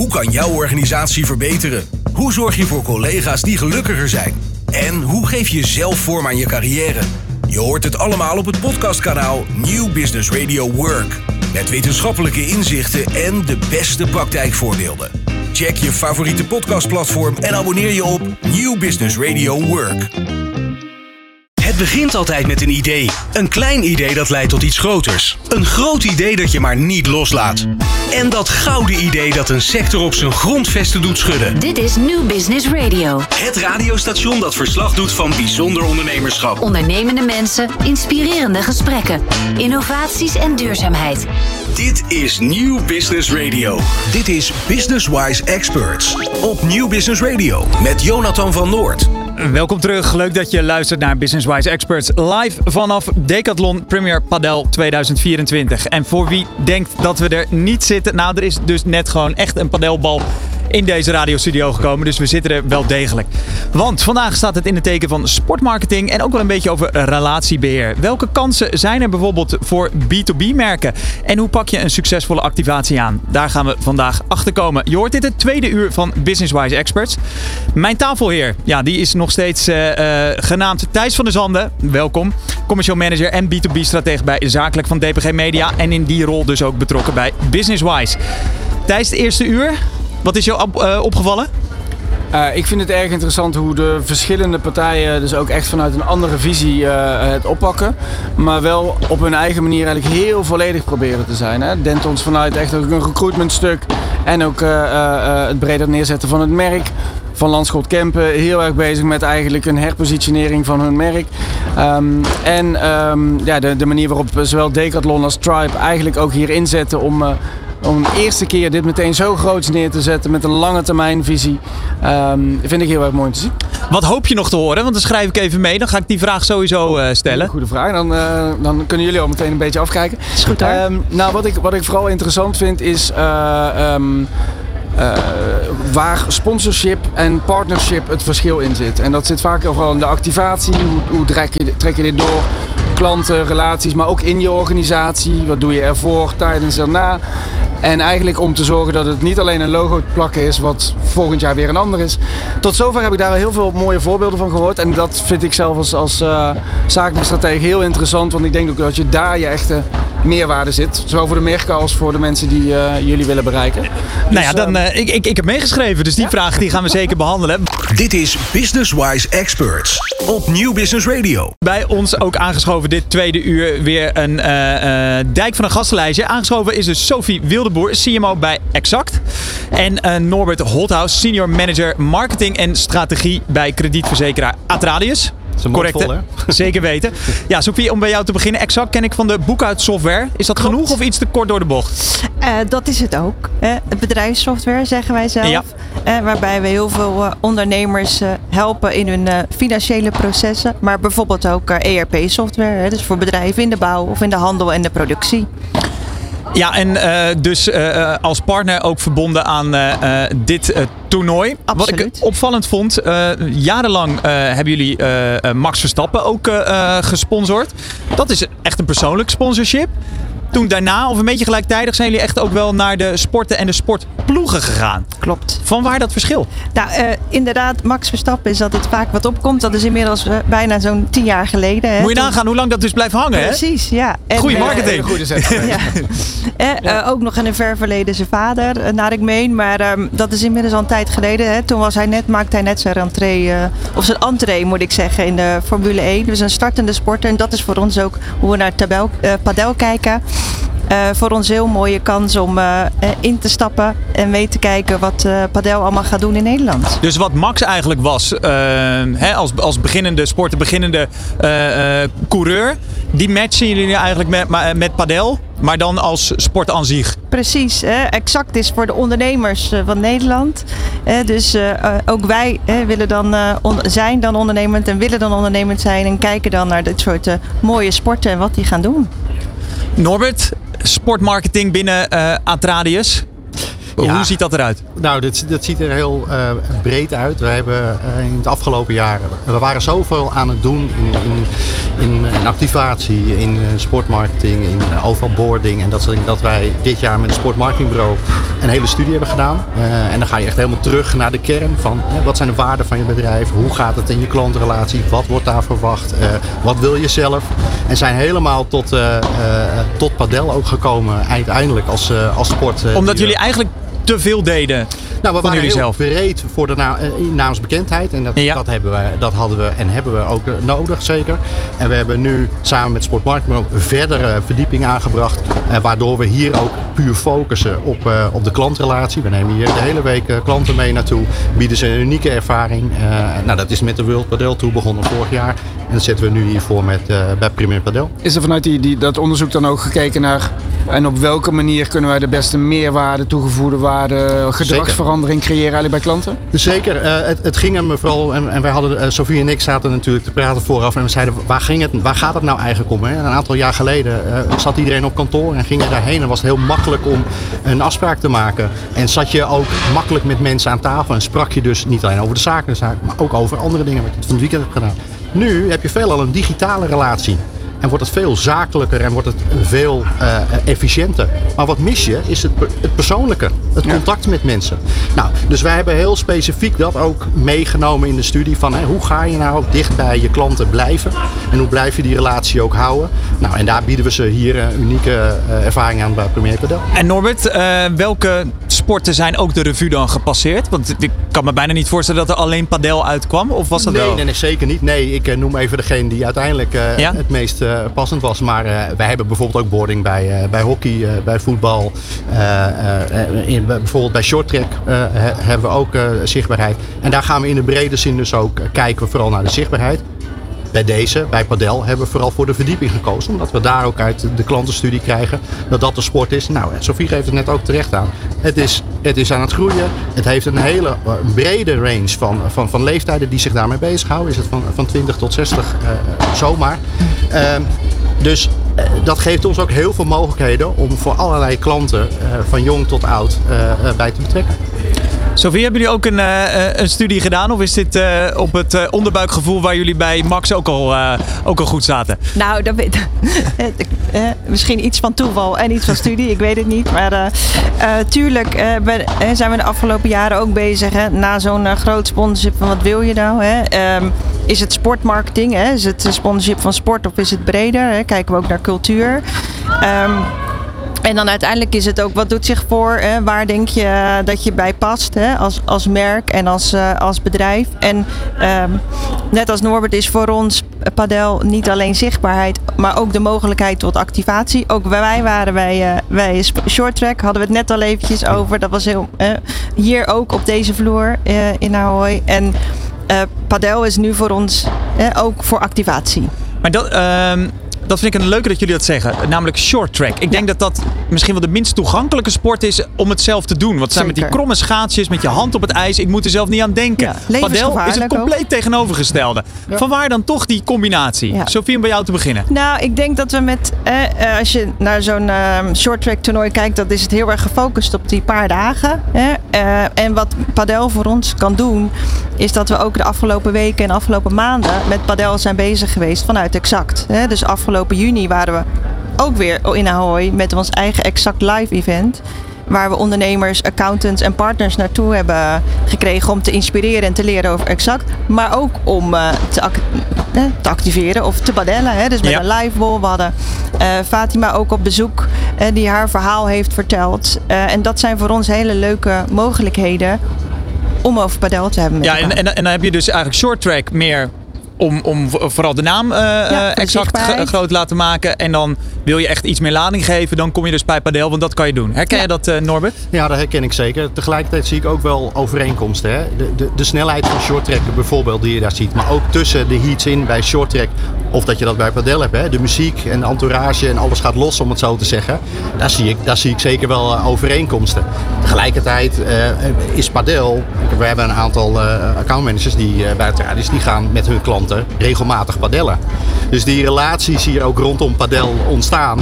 Hoe kan jouw organisatie verbeteren? Hoe zorg je voor collega's die gelukkiger zijn? En hoe geef je zelf vorm aan je carrière? Je hoort het allemaal op het podcastkanaal New Business Radio Work. Met wetenschappelijke inzichten en de beste praktijkvoorbeelden. Check je favoriete podcastplatform en abonneer je op New Business Radio Work. Het begint altijd met een idee. Een klein idee dat leidt tot iets groters. Een groot idee dat je maar niet loslaat. En dat gouden idee dat een sector op zijn grondvesten doet schudden. Dit is New Business Radio. Het radiostation dat verslag doet van bijzonder ondernemerschap. Ondernemende mensen, inspirerende gesprekken, innovaties en duurzaamheid. Dit is New Business Radio. Dit is Business-Wise Experts. Op New Business Radio met Jonathan van Noord. Welkom terug. Leuk dat je luistert naar Business-Wise Experts live vanaf Decathlon Premier Padel 2024. En voor wie denkt dat we er niet zitten, nou, er is dus net gewoon echt een padelbal in deze radiostudio gekomen. Dus we zitten er wel degelijk. Want vandaag staat het in het teken van sportmarketing en ook wel een beetje over relatiebeheer. Welke kansen zijn er bijvoorbeeld voor B2B-merken? En hoe pak je een succesvolle activatie aan? Daar gaan we vandaag achter komen. Je hoort dit het tweede uur van Business-Wise Experts. Mijn tafelheer, ja, die is nog steeds genaamd Thijs van der Zanden. Welkom. Commercial manager en B2B-stratege bij Zakelijk van DPG Media. En in die rol dus ook betrokken bij Business-Wise. Thijs, het eerste uur. Wat is jou opgevallen? Ik vind het erg interessant hoe de verschillende partijen dus ook echt vanuit een andere visie het oppakken. Maar wel op hun eigen manier eigenlijk heel volledig proberen te zijn. Hè. Dentons vanuit echt ook een recruitmentstuk en ook het breder neerzetten van het merk. Van Landschot Kempen heel erg bezig met eigenlijk een herpositionering van hun merk. De manier waarop zowel Decathlon als Tribe eigenlijk ook hier inzetten om de eerste keer dit meteen zo groots neer te zetten met een lange termijn visie, vind ik heel erg mooi te zien. Wat hoop je nog te horen? Want dan schrijf ik even mee. Dan ga ik die vraag sowieso stellen. Goede vraag. Dan kunnen jullie al meteen een beetje afkijken. Is goed hoor. Wat ik vooral interessant vind is waar sponsorship en partnership het verschil in zit. En dat zit vaak overal in de activatie. Hoe trek je dit door? Klanten, relaties, maar ook in je organisatie. Wat doe je ervoor, tijdens en na? En eigenlijk om te zorgen dat het niet alleen een logo plakken is wat volgend jaar weer een ander is. Tot zover heb ik daar al heel veel mooie voorbeelden van gehoord. En dat vind ik zelf als zakelijk stratege heel interessant. Want ik denk ook dat je daar je echte meerwaarde zit. Zowel voor de merken als voor de mensen die jullie willen bereiken. Nou ja, ik heb meegeschreven. Dus die vraag die gaan we zeker behandelen. Dit is Business-Wise Experts op New Business Radio. Bij ons ook aangeschoven dit tweede uur weer een dijk van een gastenlijstje. Aangeschoven is dus Sophie Wildeboer, CMO bij Exact. En Norbert Holthaus, Senior Manager Marketing en Strategie bij kredietverzekeraar Atradius. Correct, hè? Zeker weten. Ja, Sophie, om bij jou te beginnen. Exact ken ik van de boekhoudsoftware. Is dat genoeg of iets te kort door de bocht? Dat is het ook. Het bedrijfssoftware, zeggen wij zelf. Ja. Waarbij we heel veel ondernemers helpen in hun financiële processen. Maar bijvoorbeeld ook ERP-software. Dus voor bedrijven in de bouw of in de handel en de productie. Ja, en dus als partner ook verbonden aan dit toernooi. Absoluut. Wat ik opvallend vond, jarenlang hebben jullie Max Verstappen ook gesponsord. Dat is echt een persoonlijk sponsorship. Toen daarna, of een beetje gelijktijdig, zijn jullie echt ook wel naar de sporten en de sportploegen gegaan. Klopt. Vanwaar dat verschil? Nou, inderdaad, Max Verstappen is altijd vaak wat opkomt. Dat is inmiddels bijna zo'n 10 jaar geleden. Hè. Moet je nagaan hoe lang dat dus blijft hangen, hè? Precies, ja. Goeie marketing. Goede zet. Ook nog in een ver verleden zijn vader, naar ik meen. Maar dat is inmiddels al een tijd geleden. Hè. Toen maakte hij net zijn zijn entree, moet ik zeggen, in de Formule 1. Dus een startende sporter. En dat is voor ons ook hoe we naar padel kijken. Voor ons een heel mooie kans om in te stappen en mee te kijken wat padel allemaal gaat doen in Nederland. Dus wat Max eigenlijk was, als beginnende sporter, beginnende coureur, die matchen jullie eigenlijk met padel, maar dan als sport aan zich. Precies, Exact is voor de ondernemers van Nederland. Dus ook wij willen dan zijn dan ondernemend en willen dan ondernemend zijn en kijken dan naar dit soort mooie sporten en wat die gaan doen. Norbert, sportmarketing binnen Atradius. Hoe ziet dat eruit? Nou, dat ziet er heel breed uit. We hebben in het afgelopen jaar, we waren zoveel aan het doen in activatie, in sportmarketing, in overboarding en dat soort dingen, dat wij dit jaar met het sportmarketingbureau een hele studie hebben gedaan. En dan ga je echt helemaal terug naar de kern van wat zijn de waarden van je bedrijf, hoe gaat het in je klantrelatie, wat wordt daar verwacht, wat wil je zelf. En zijn helemaal tot padel ook gekomen uiteindelijk als sport. Omdat jullie eigenlijk te veel deden. Nou, we waren heel zelf breed voor de naamsbekendheid. En dat hadden we en hebben we ook nodig, zeker. En we hebben nu samen met Sportmarketing ook verdere verdieping aangebracht. Waardoor we hier ook puur focussen op de klantrelatie. We nemen hier de hele week klanten mee naartoe. Bieden ze een unieke ervaring. Dat is met de World Padel Tour begonnen vorig jaar. En dat zetten we nu hier voor bij Premier Padel. Is er vanuit dat onderzoek dan ook gekeken naar en op welke manier kunnen wij de beste meerwaarde, toegevoegde waarde, gedragsverandering creëren eigenlijk bij klanten? Zeker. Het ging hem vooral, en wij hadden, Sofie en ik zaten natuurlijk te praten vooraf en we zeiden, waar gaat het nou eigenlijk om? Hè? Een aantal jaar geleden zat iedereen op kantoor en ging je daarheen en was het heel makkelijk om een afspraak te maken. En zat je ook makkelijk met mensen aan tafel en sprak je dus niet alleen over de zaak, maar ook over andere dingen wat je van het weekend hebt gedaan. Nu heb je veelal een digitale relatie. En wordt het veel zakelijker en wordt het veel efficiënter. Maar wat mis je is het persoonlijke. Het contact met mensen. Nou, dus wij hebben heel specifiek dat ook meegenomen in de studie. Van hoe ga je nou ook dicht bij je klanten blijven? En hoe blijf je die relatie ook houden? Nou, en daar bieden we ze hier unieke ervaring aan bij Premier Padel. En Norbert, welke sporten zijn ook de revue dan gepasseerd? Want ik kan me bijna niet voorstellen dat er alleen padel uitkwam. Of was dat wel? Nee, zeker niet. Nee, ik noem even degene die uiteindelijk het meest passend was. Maar wij hebben bijvoorbeeld ook boarding bij hockey, bij voetbal. Bijvoorbeeld bij shorttrack hebben we ook zichtbaarheid. En daar gaan we in de brede zin dus ook kijken vooral naar de zichtbaarheid. Bij padel hebben we vooral voor de verdieping gekozen. Omdat we daar ook uit de klantenstudie krijgen dat de sport is. Nou, Sofie geeft het net ook terecht aan. Het is aan het groeien. Het heeft een hele brede range van leeftijden die zich daarmee bezighouden. Is het van 20 tot 60 zomaar. Dus dat geeft ons ook heel veel mogelijkheden om voor allerlei klanten van jong tot oud bij te betrekken. Sofie, hebben jullie ook een studie gedaan? Of is dit op het onderbuikgevoel waar jullie bij Max ook al goed zaten? Nou, misschien iets van toeval en iets van studie. Ik weet het niet. Maar tuurlijk zijn we de afgelopen jaren ook bezig. Hè, na zo'n groot sponsorship van wat wil je nou? Hè? Is het sportmarketing? Hè? Is het sponsorship van sport of is het breder? Hè? Kijken we ook naar cultuur. En dan uiteindelijk is het ook, wat doet zich voor? Waar denk je dat je bij past als merk en als bedrijf? En net als Norbert is voor ons padel niet alleen zichtbaarheid, maar ook de mogelijkheid tot activatie. Ook wij waren bij shorttrack, hadden we het net al eventjes over. Dat was heel hier ook op deze vloer in Ahoy. En padel is nu voor ons ook voor activatie. Maar dat vind ik een leuke dat jullie dat zeggen. Namelijk short track. Ik denk dat misschien wel de minst toegankelijke sport is om het zelf te doen. Want het zijn met die kromme schaatsjes, met je hand op het ijs. Ik moet er zelf niet aan denken. Ja, padel is het compleet tegenovergestelde. Ja. Vanwaar dan toch die combinatie? Ja. Sofie, om bij jou te beginnen. Nou, ik denk dat we als je naar zo'n short track toernooi kijkt, dat is het heel erg gefocust op die paar dagen. En wat padel voor ons kan doen, is dat we ook de afgelopen weken en afgelopen maanden met padel zijn bezig geweest vanuit Exact. Dus afgelopen juni waren we ook weer in Ahoy met ons eigen Exact Live event. Waar we ondernemers, accountants en partners naartoe hebben gekregen om te inspireren en te leren over Exact. Maar ook om te activeren of te padellen. Dus met een live ball. We hadden Fatima ook op bezoek die haar verhaal heeft verteld. En dat zijn voor ons hele leuke mogelijkheden om over padel te hebben. En dan heb je dus eigenlijk short track meer om vooral de naam exact groot te laten maken. En dan wil je echt iets meer lading geven. Dan kom je dus bij padel, want dat kan je doen. Herken je dat, Norbert? Ja, dat herken ik zeker. Tegelijkertijd zie ik ook wel overeenkomsten. Hè? De snelheid van shorttrack bijvoorbeeld die je daar ziet. Maar ook tussen de heats in bij shorttrack. Of dat je dat bij padel hebt. Hè? De muziek en de entourage en alles gaat los, om het zo te zeggen. Daar zie ik zeker wel overeenkomsten. Tegelijkertijd is padel. We hebben een aantal accountmanagers die bij het Tradis, die gaan met hun klanten regelmatig padellen. Dus die relaties hier ook rondom padel ontstaan.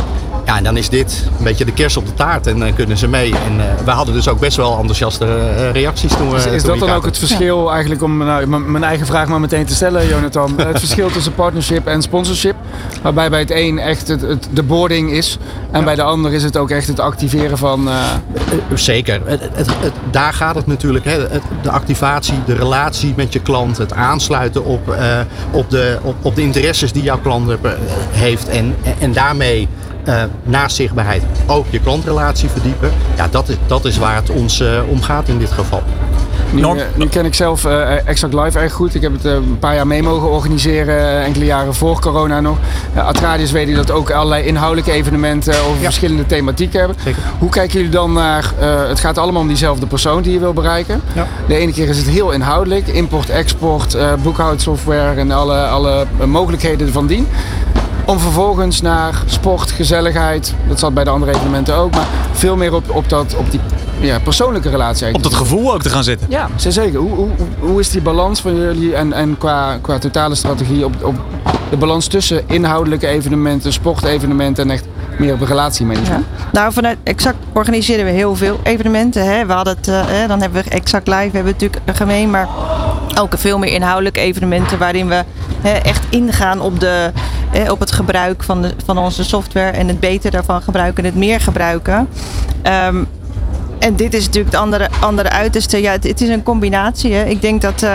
Ja, en dan is dit een beetje de kers op de taart en dan kunnen ze mee. En we hadden dus ook best wel enthousiaste reacties toen we... Is dat dan ook het verschil eigenlijk, om mijn eigen vraag maar meteen te stellen, Jonathan? Het verschil tussen partnership en sponsorship, waarbij bij het een echt de boarding is en bij de ander is het ook echt het activeren van... Zeker. Daar gaat het natuurlijk. Hè. De activatie, de relatie met je klant, het aansluiten op de interesses die jouw klant heeft en daarmee naast zichtbaarheid ook je klantrelatie verdiepen. Ja, dat is waar het ons om gaat in dit geval. Nu ken ik zelf Exact Live erg goed. Ik heb het een paar jaar mee mogen organiseren, enkele jaren voor corona nog. Atradius weet dat ook allerlei inhoudelijke evenementen over verschillende thematieken hebben. Zeker. Hoe kijken jullie dan naar, het gaat allemaal om diezelfde persoon die je wil bereiken. Ja. De ene keer is het heel inhoudelijk, import, export, boekhoudsoftware en alle mogelijkheden van dien. Om vervolgens naar sport, gezelligheid, dat zat bij de andere evenementen ook, maar veel meer op die persoonlijke relatie eigenlijk. Op dat gevoel ook te gaan zitten. Ja, zeker. Hoe is die balans van jullie en qua totale strategie op de balans tussen inhoudelijke evenementen, sportevenementen en echt meer op relatiemanagement? Ja. Nou, vanuit Exact organiseren we heel veel evenementen. Hè. We hadden het, dan hebben we Exact Live, hebben we natuurlijk gemeen, maar ook veel meer inhoudelijke evenementen waarin we echt ingaan op het gebruik van onze software en het beter daarvan gebruiken en het meer gebruiken. En dit is natuurlijk het andere uiterste. Ja, het is een combinatie. Hè. Ik denk dat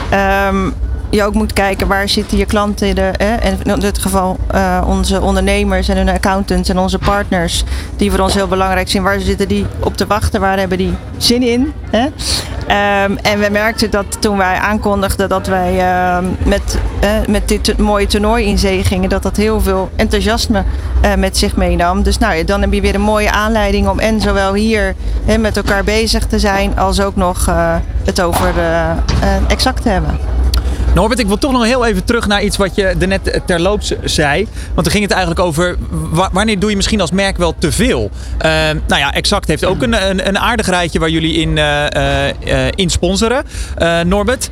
je ook moet kijken waar zitten je klanten. En in dit geval onze ondernemers en hun accountants en onze partners. Die voor ons heel belangrijk zijn. Waar zitten die op te wachten? Waar hebben die zin in? Hè? En we merkten dat toen wij aankondigden dat wij met dit mooie toernooi in zee gingen. Dat heel veel enthousiasme met zich meenam. Dus dan heb je weer een mooie aanleiding om en zowel hier met elkaar bezig te zijn. Als ook nog het over Exact te hebben. Norbert, ik wil toch nog heel even terug naar iets wat je er net terloops zei. Want toen ging het eigenlijk over wanneer doe je misschien als merk wel te veel. Exact heeft ook een aardig rijtje waar jullie in sponsoren. Norbert,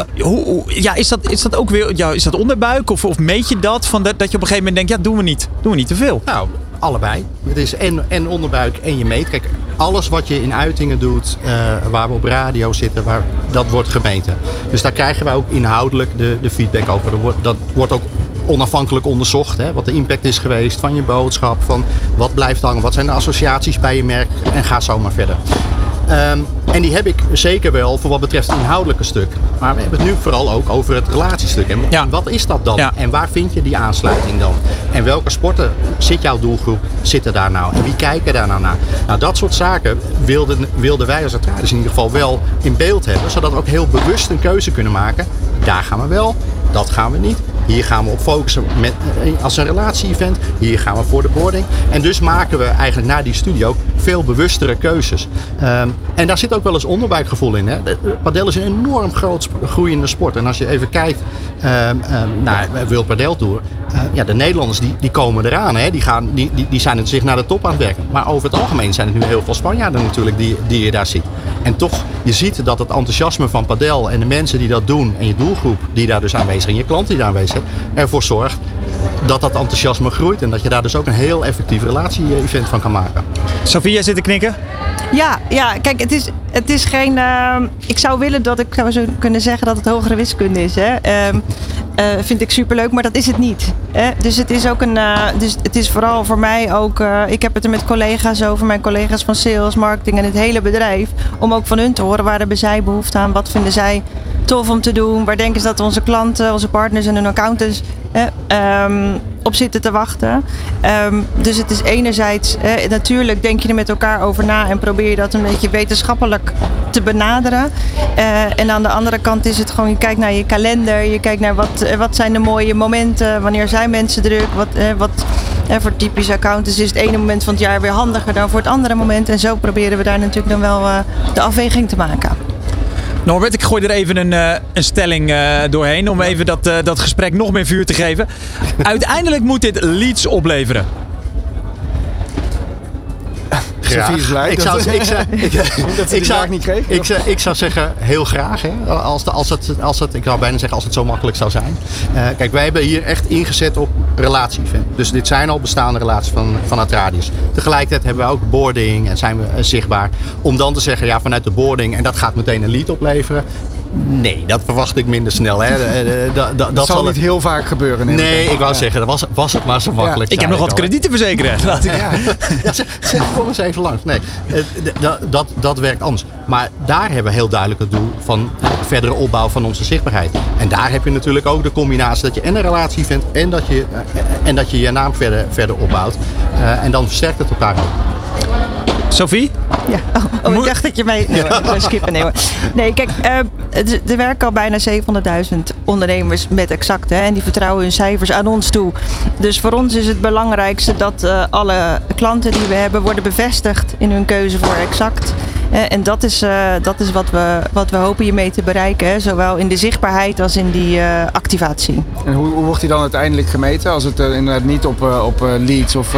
is dat ook weer is dat onderbuik of meet je dat? Dat je op een gegeven moment denkt, ja, doen we niet te veel. Nou, allebei. Het is en onderbuik en je meet. Kijk, alles wat je in uitingen doet, waar we op radio zitten, dat wordt gemeten. Dus daar krijgen wij ook inhoudelijk de feedback over. Dat wordt ook onafhankelijk onderzocht. Hè, wat de impact is geweest van je boodschap. Van wat blijft hangen. Wat zijn de associaties bij je merk. En ga zo maar verder. En die heb ik zeker wel voor wat betreft het inhoudelijke stuk. Maar we hebben het nu vooral ook over het relatiestuk. En wat is dat dan? Ja. En waar vind je die aansluiting dan? En welke sporten zit jouw doelgroep? Zitten daar nou? En wie kijken daar nou naar? Nou, dat soort zaken wilden wij als Atradius in ieder geval wel in beeld hebben. Zodat we ook heel bewust een keuze kunnen maken. Daar gaan we wel, dat gaan we niet. Hier gaan we op focussen als een relatie-event. Hier gaan we voor de boarding. En dus maken we eigenlijk na die studie ook veel bewustere keuzes. En daar zit ook wel eens onderbuikgevoel in. Hè? Padel is een enorm groot groeiende sport. En als je even kijkt naar World Padel Tour. De Nederlanders die komen eraan. Hè? Die zijn zich naar de top aan het werken. Maar over het algemeen zijn het nu heel veel Spanjaarden natuurlijk die je daar ziet. En toch, je ziet dat het enthousiasme van padel en de mensen die dat doen en je doelgroep die daar dus aanwezig zijn, je klanten die daar aanwezig zijn, ervoor zorgt dat enthousiasme groeit en dat je daar dus ook een heel effectief relatie-event van kan maken. Sophie, jij zit te knikken? Ja, kijk, het is geen... ik zou willen dat ik zou kunnen zeggen dat het hogere wiskunde is. Hè? Vind ik superleuk, maar dat is het niet. Hè? Dus het is ook dus het is vooral voor mij ook... ik heb het er met collega's over, mijn collega's van sales, marketing en het hele bedrijf. Om ook van hun te horen, waar hebben zij behoefte aan? Wat vinden zij tof om te doen? Waar denken ze dat onze klanten, onze partners en hun accountants op zitten te wachten? Dus het is enerzijds, natuurlijk denk je er met elkaar over na en probeer je dat een beetje wetenschappelijk te benaderen. En aan de andere kant is het gewoon, je kijkt naar je kalender, je kijkt naar wat zijn de mooie momenten, wanneer zijn mensen druk, voor typische accountants is het ene moment van het jaar weer handiger dan voor het andere moment. En zo proberen we daar natuurlijk dan wel de afweging te maken. Norbert, ik gooi er even een stelling doorheen om even dat gesprek nog meer vuur te geven. Uiteindelijk moet dit leads opleveren. Sophie is blij dat ze die vraag niet kreeg. Ik zou zeggen, heel graag. Hè? Ik zou bijna zeggen, als het zo makkelijk zou zijn. Kijk, wij hebben hier echt ingezet op relatie-event. Dus dit zijn al bestaande relaties van Atradius. Tegelijkertijd hebben we ook boarding en zijn we zichtbaar. Om dan te zeggen, ja, vanuit de boarding, en dat gaat meteen een lead opleveren. Nee, dat verwacht ik minder snel. Hè. Dat zal niet heel vaak gebeuren. Nee, ik wou zeggen, was het maar zo makkelijk. Ik heb nog wat krediet te verzekeren. Zeg voor eens even langs. Nee, dat werkt anders. Maar daar hebben we heel duidelijk het doel van verdere opbouw van onze zichtbaarheid. En daar heb je natuurlijk ook de combinatie dat je en een relatie vindt en dat je je naam verder opbouwt. En dan versterkt het elkaar ook. Sophie? Ja, ik dacht dat je mij... Nee, ik wil skippen. Nee, kijk, er werken al bijna 700.000 ondernemers met Exact. Hè, en die vertrouwen hun cijfers aan ons toe. Dus voor ons is het belangrijkste dat alle klanten die we hebben worden bevestigd in hun keuze voor Exact. En dat is wat we hopen hiermee te bereiken. Hè, zowel in de zichtbaarheid als in die activatie. En hoe wordt die dan uiteindelijk gemeten? Als het inderdaad niet op leads of...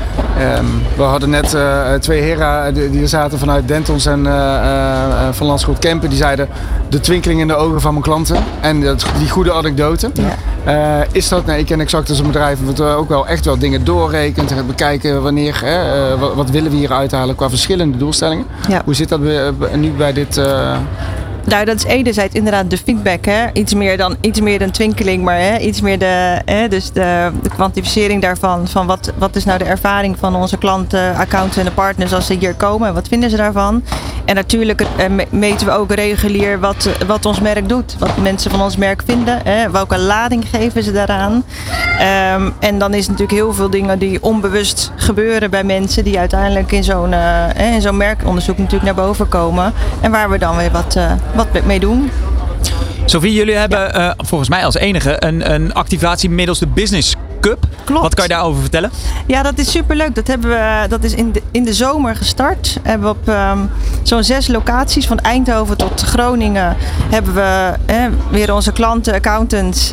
we hadden net 2 heren die er zaten vanuit Dentons en van Landschot Kempen. Die zeiden de twinkeling in de ogen van mijn klanten. En die goede anekdote. Ja. Is dat, ik ken Exact als een bedrijf dat ook wel echt wel dingen doorrekent. En bekijken wanneer, wat willen we hier uithalen qua verschillende doelstellingen. Ja. Hoe zit dat nu bij dit... Nou, dat is enerzijds inderdaad de feedback. Hè? Iets meer dan twinkeling, maar iets meer dus de kwantificering daarvan. Van wat is nou de ervaring van onze klanten, accountants en de partners als ze hier komen? En wat vinden ze daarvan? En natuurlijk meten we ook regulier wat ons merk doet. Wat mensen van ons merk vinden. Welke lading geven ze daaraan? En dan is het natuurlijk heel veel dingen die onbewust gebeuren bij mensen. Die uiteindelijk in zo'n merkonderzoek natuurlijk naar boven komen. En waar we dan weer wat mee doen. Sophie, jullie hebben volgens mij als enige een activatie middels de Business Cup. Klopt. Wat kan je daarover vertellen? Ja, dat is superleuk. Dat is in de zomer gestart. Hebben we op zo'n 6 locaties, van Eindhoven tot Groningen, hebben we weer onze klanten, accountants,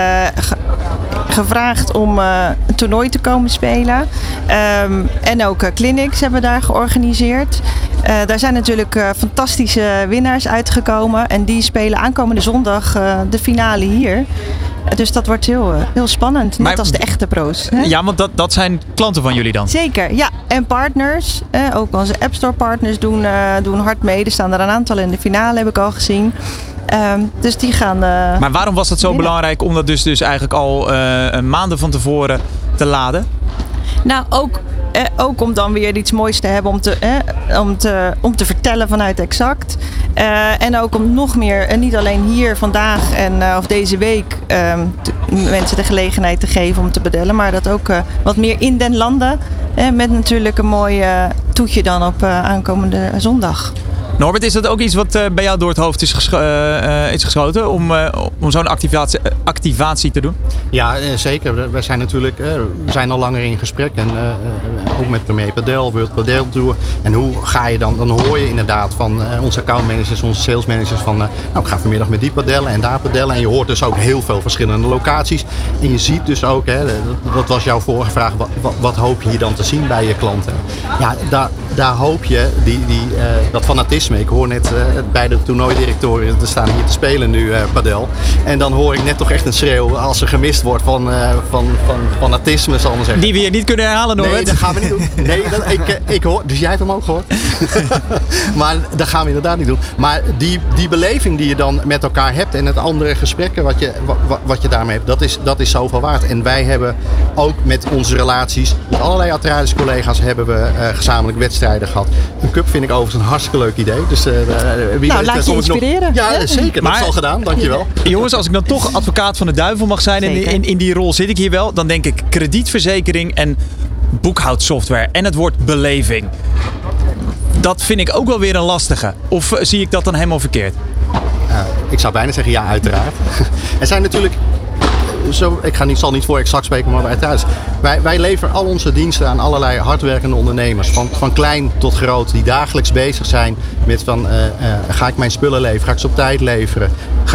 gevraagd om een toernooi te komen spelen. En ook clinics hebben we daar georganiseerd. Daar zijn natuurlijk fantastische winnaars uitgekomen. En die spelen aankomende zondag de finale hier. Dus dat wordt heel spannend. Net als de echte pro's. Hè? Ja, want dat zijn klanten van jullie dan? Zeker, ja. En partners. Ook onze App Store partners doen hard mee. Er staan er een aantal in de finale, heb ik al gezien. Dus die gaan... Maar waarom was het zo belangrijk om dat dus eigenlijk al maanden van tevoren te laden? Nou, ook om dan weer iets moois te hebben om te vertellen vanuit Exact. En ook om nog meer, niet alleen hier vandaag of deze week, mensen de gelegenheid te geven om te bedellen. Maar dat ook wat meer in den landen. Met natuurlijk een mooi toetje dan op aankomende zondag. Norbert, is dat ook iets wat bij jou door het hoofd is geschoten om zo'n activatie te doen? Ja, zeker. We zijn al langer in gesprek en ook met Premier Padel, World Padel Tour. En hoe ga je dan hoor je inderdaad van onze accountmanagers, onze salesmanagers van ik ga vanmiddag met die padellen en daar padellen. En je hoort dus ook heel veel verschillende locaties. En je ziet dus ook, dat was jouw vorige vraag, wat hoop je hier dan te zien bij je klanten? Ja, daar hoop je dat fanatisme. Ik hoor net bij de toernooidirectoren, we staan hier te spelen nu padel. En dan hoor ik net toch echt een schreeuw als er gemist wordt van fanatisme, zal ik maar zeggen. Die we hier niet kunnen herhalen, Norbert. Nee, dat gaan we niet doen. Nee, ik hoor, dus jij hebt hem ook gehoord. Maar dat gaan we inderdaad niet doen. Maar die beleving die je dan met elkaar hebt en het andere gesprekken wat je daarmee hebt, dat is zoveel waard. En wij hebben ook met onze relaties, met allerlei Atradius collega's, hebben we gezamenlijk wedstrijden gehad. Een cup vind ik overigens een hartstikke leuk idee. Dus laat je inspireren. Ja, zeker. Dat is al gedaan. Dankjewel. Jongens, als ik dan toch advocaat van de duivel mag zijn in die rol zit ik hier wel, dan denk ik kredietverzekering en boekhoudsoftware en het woord beleving. Dat vind ik ook wel weer een lastige. Of zie ik dat dan helemaal verkeerd? Ik zou bijna zeggen ja, uiteraard. Er zijn natuurlijk zal niet voor exact spreken, maar bij thuis. Wij leveren al onze diensten aan allerlei hardwerkende ondernemers. Van klein tot groot, die dagelijks bezig zijn met ga ik mijn spullen leveren? Ga ik ze op tijd leveren?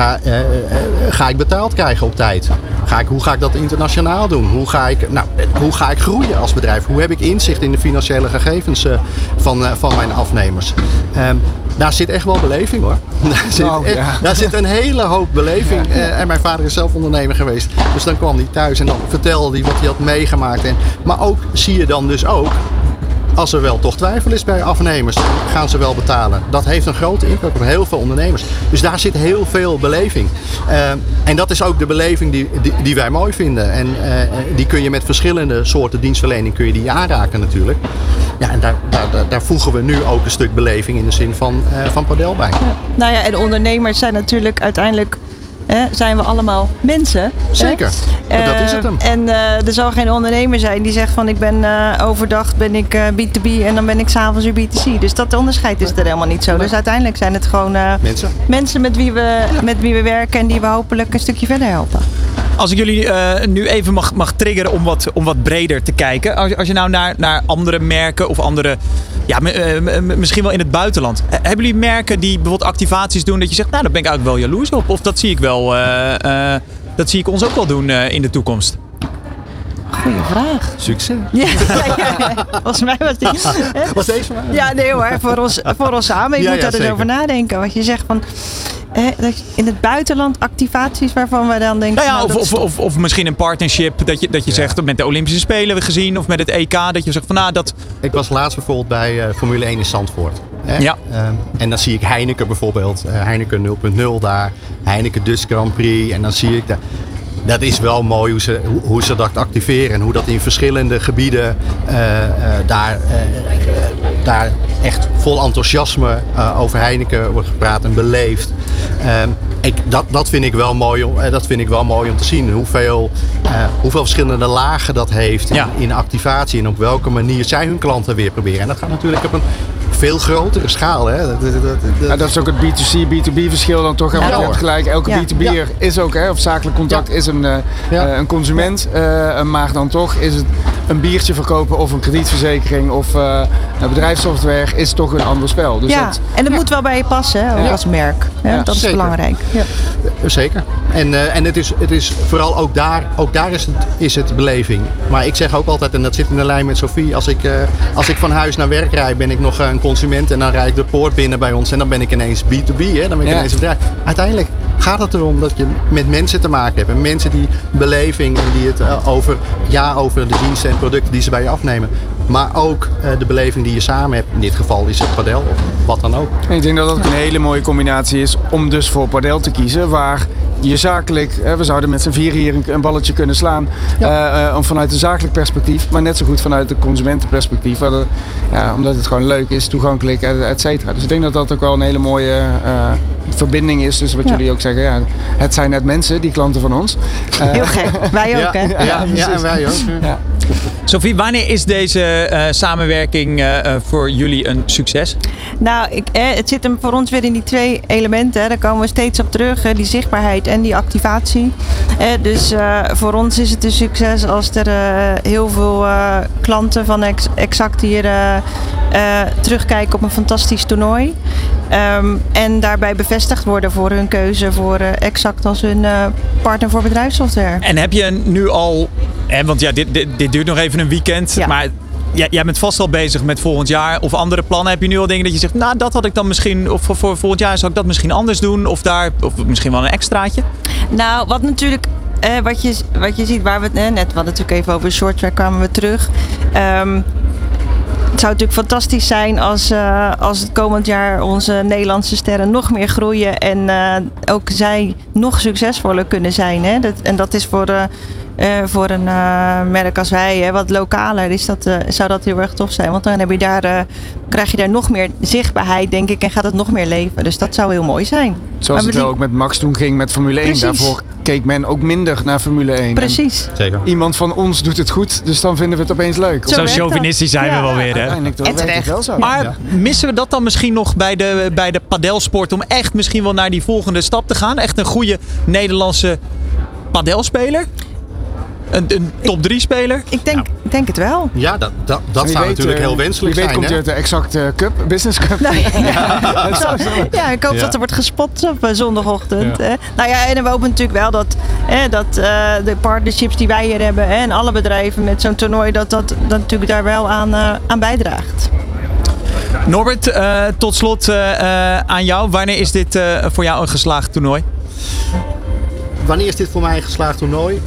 Ga ik betaald krijgen op tijd? Hoe ga ik dat internationaal doen? Hoe ga ik groeien als bedrijf? Hoe heb ik inzicht in de financiële gegevens van mijn afnemers? Daar zit echt wel beleving, hoor. Daar zit een hele hoop beleving. En mijn vader is zelf ondernemer geweest. Dus dan kwam hij thuis en dan vertelde hij wat hij had meegemaakt. Maar ook zie je dan dus ook, als er wel toch twijfel is bij afnemers, gaan ze wel betalen. Dat heeft een grote impact op heel veel ondernemers. Dus daar zit heel veel beleving. En dat is ook de beleving die wij mooi vinden. En die kun je met verschillende soorten dienstverlening kun je die aanraken natuurlijk. Ja, en daar voegen we nu ook een stuk beleving in de zin van Padel bij. Ja. Nou ja, en ondernemers zijn natuurlijk uiteindelijk, zijn we allemaal mensen. Zeker, dat is het hem. En er zal geen ondernemer zijn die zegt van ik ben overdag ben ik B2B en dan ben ik 's avonds weer B2C. Dus dat onderscheid is er helemaal niet zo. Nee. Dus uiteindelijk zijn het gewoon mensen met wie we werken en die we hopelijk een stukje verder helpen. Als ik jullie nu even mag triggeren om wat breder te kijken. Als je nou naar andere merken of andere, misschien wel in het buitenland. Hebben jullie merken die bijvoorbeeld activaties doen dat je zegt, nou daar ben ik eigenlijk wel jaloers op. Of dat zie ik wel, dat zie ik ons ook wel doen in de toekomst. Goeie vraag. Succes. Ja. Volgens mij was die. Was deze van mij? Ja, nee hoor. Voor ons samen. Je moet daar dus over nadenken. Wat je zegt van, in het buitenland activaties waarvan we dan denken. Of misschien een partnership dat je zegt met de Olympische Spelen gezien of met het EK dat je zegt van dat. Ik was laatst bijvoorbeeld bij Formule 1 in Zandvoort. Ja. En dan zie ik Heineken bijvoorbeeld. Heineken 0.0 daar. Heineken Dutch Grand Prix. En dan zie ik daar. Dat is wel mooi hoe ze dat activeren en hoe dat in verschillende gebieden daar echt vol enthousiasme over Heineken wordt gepraat en beleefd. Dat vind ik wel mooi om te zien. Hoeveel verschillende lagen dat heeft in activatie en op welke manier zij hun klanten weer proberen. En dat gaat natuurlijk op een veel grotere schaal. Hè? Dat is ook het B2C, B2B verschil dan toch. Gelijk, elke B2B'er is ook, of zakelijk contact is een consument. Maar dan toch is het een biertje verkopen of een kredietverzekering of bedrijfssoftware is toch een ander spel. Dus en dat moet wel bij je passen als merk. Dat is belangrijk. Ja. Zeker. En het is vooral ook daar is het beleving. Maar ik zeg ook altijd, en dat zit in de lijn met Sophie, als ik van huis naar werk rijd, ben ik nog een consument en dan rijd ik de poort binnen bij ons en dan ben ik ineens B2B. Dan ben ik ineens een bedrijf. Uiteindelijk gaat het erom dat je met mensen te maken hebt. En mensen die beleving en die het over de diensten en producten die ze bij je afnemen. Maar ook de beleving die je samen hebt. In dit geval is het padel of wat dan ook. En ik denk dat dat een hele mooie combinatie is om dus voor padel te kiezen. Waar je zakelijk, we zouden met z'n vier hier een balletje kunnen slaan. Vanuit een zakelijk perspectief. Maar net zo goed vanuit een consumentenperspectief. Omdat het gewoon leuk is, toegankelijk, et cetera. Dus ik denk dat dat ook wel een hele mooie verbinding is. Dus wat jullie ook zeggen. Het zijn net mensen, die klanten van ons. Heel gek. Wij ook, hè? Ja, en wij ook. Ja. Sophie, wanneer is deze samenwerking voor jullie een succes? Nou, het zit hem voor ons weer in die twee elementen. Hè. Daar komen we steeds op terug. Die zichtbaarheid en die activatie. Dus voor ons is het een succes als er heel veel klanten van Exact hier terugkijken op een fantastisch toernooi. En daarbij bevestigd worden voor hun keuze voor Exact als hun partner voor bedrijfssoftware. En heb je nu al, want dit duurt nog even een weekend, maar jij bent vast al bezig met volgend jaar of andere plannen. Heb je nu al dingen dat je zegt, nou dat had ik dan misschien, of voor volgend jaar zou ik dat misschien anders doen of misschien wel een extraatje? Nou, wat natuurlijk, wat je ziet, waar we het net, wat natuurlijk even over shorttrack kwamen we terug. Het zou natuurlijk fantastisch zijn als het komend jaar onze Nederlandse sterren nog meer groeien en ook zij nog succesvoller kunnen zijn. Hè? Dat is voor een merk als wij, wat lokaler, zou dat heel erg tof zijn. Want dan krijg je daar nog meer zichtbaarheid, denk ik, en gaat het nog meer leven. Dus dat zou heel mooi zijn. Zoals het wel ook met Max toen ging met Formule 1. Precies. Daarvoor keek men ook minder naar Formule 1. Precies. Zeker. Iemand van ons doet het goed, dus dan vinden we het opeens leuk. Zo chauvinistisch zijn we wel weer, hè? Uiteindelijk werkt het wel zo. Maar missen we dat dan misschien nog bij de padelsport om echt misschien wel naar die volgende stap te gaan? Echt een goede Nederlandse padelspeler? Een top 3 speler? Ik denk het wel. Ja, dat zou natuurlijk heel wenselijk zijn. Wie weet komt hij uit de Exact Cup, Business Cup. Nou, ja, ik hoop dat er wordt gespot op zondagochtend. Ja. Nou ja, en we hopen natuurlijk wel dat de partnerships die wij hier hebben en alle bedrijven met zo'n toernooi, dat natuurlijk daar wel aan bijdraagt. Norbert, tot slot aan jou. Wanneer is dit voor jou een geslaagd toernooi? Wanneer is dit voor mij een geslaagd toernooi?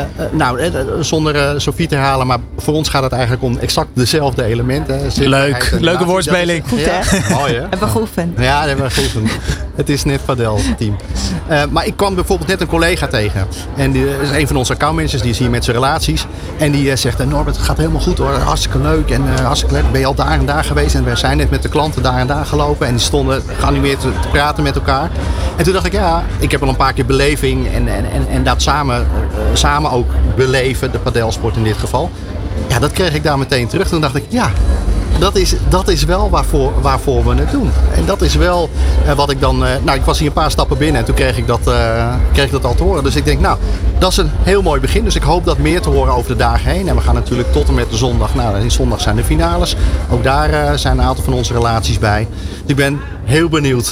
Zonder Sophie te herhalen, maar voor ons gaat het eigenlijk om exact dezelfde elementen. Leuk, leuke woordspeling. Goed hè? Mooi hè? Hebben we geoefend. Ja, dat hebben we geoefend. Het is net padel team. Maar ik kwam bijvoorbeeld net een collega tegen. En die is een van onze accountmanagers, die is hier met zijn relaties. En die zegt, Norbert, het gaat helemaal goed hoor. Hartstikke leuk. En hartstikke leuk. Ben je al daar en daar geweest? En we zijn net met de klanten daar en daar gelopen. En die stonden geanimeerd te praten met elkaar. En toen dacht ik, ik heb al een paar keer beleving. En dat samen ook beleven, de padelsport in dit geval. Ja, dat kreeg ik daar meteen terug. Toen dacht ik, dat is wel waarvoor we het doen. En dat is wel wat ik dan... ik was hier een paar stappen binnen en toen kreeg ik dat al te horen. Dus ik denk, dat is een heel mooi begin. Dus ik hoop dat meer te horen over de dagen heen. En we gaan natuurlijk tot en met de zondag. Nou, zondag zijn de finales. Ook daar zijn een aantal van onze relaties bij. Dus ik ben heel benieuwd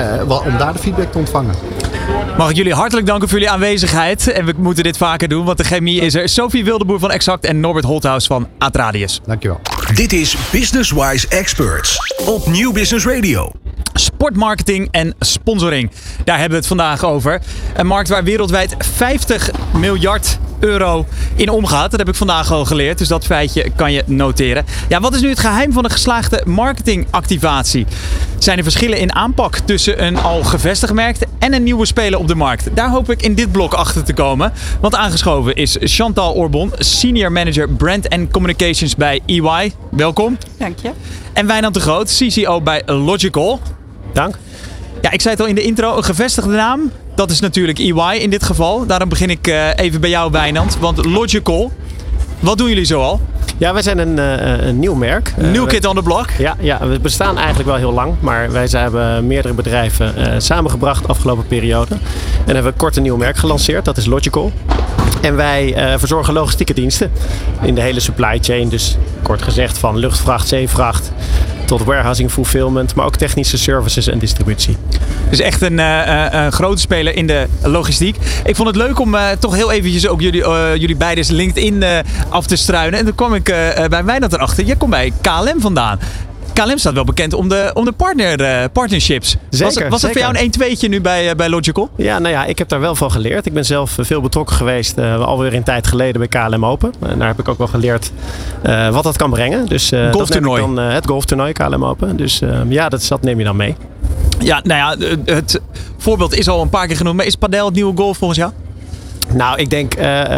om daar de feedback te ontvangen. Mag ik jullie hartelijk danken voor jullie aanwezigheid. En we moeten dit vaker doen, want de chemie is er. Sophie Wildeboer van Exact en Norbert Holthaus van Atradius. Dankjewel. Dit is Business Wise Experts op Nieuw Business Radio. Sportmarketing en sponsoring. Daar hebben we het vandaag over. Een markt waar wereldwijd 50 miljard euro in omgaat. Dat heb ik vandaag al geleerd, dus dat feitje kan je noteren. Ja, wat is nu het geheim van een geslaagde marketingactivatie? Zijn er verschillen in aanpak tussen een al gevestigd merk en een nieuwe speler op de markt? Daar hoop ik in dit blok achter te komen. Want aangeschoven is Chantal Orbon, Senior Manager Brand and Communications bij EY. Welkom. Dank je. En Wijnand de Groot, CCO bij Logical. Dank. Ja, ik zei het al in de intro, een gevestigde naam. Dat is natuurlijk EY in dit geval. Daarom begin ik even bij jou, Wijnand. Want Logical, wat doen jullie zoal? Ja, wij zijn een nieuw merk. New kid on the block. Ja, we bestaan eigenlijk wel heel lang. Maar wij hebben meerdere bedrijven samengebracht de afgelopen periode. En hebben we kort een nieuw merk gelanceerd. Dat is Logical. En wij verzorgen logistieke diensten in de hele supply chain. Dus kort gezegd van luchtvracht, zeevracht tot warehousing, fulfillment. Maar ook technische services en distributie. Dus echt een grote speler in de logistiek. Ik vond het leuk om toch heel eventjes ook jullie beiden LinkedIn af te struinen. En toen kwam ik bij Wijnand erachter. Jij komt bij KLM vandaan. KLM staat wel bekend om de partnerships. Zeker, was het voor jou een 1-2'tje nu bij Logical? Ja, ik heb daar wel van geleerd. Ik ben zelf veel betrokken geweest alweer een tijd geleden bij KLM Open. En daar heb ik ook wel geleerd wat dat kan brengen. Dus golftoernooi. Dat neem ik dan het golftoernooi KLM Open. Dus dat neem je dan mee. Ja, het voorbeeld is al een paar keer genoemd. Maar is padel het nieuwe golf volgens jou? Nou, ik denk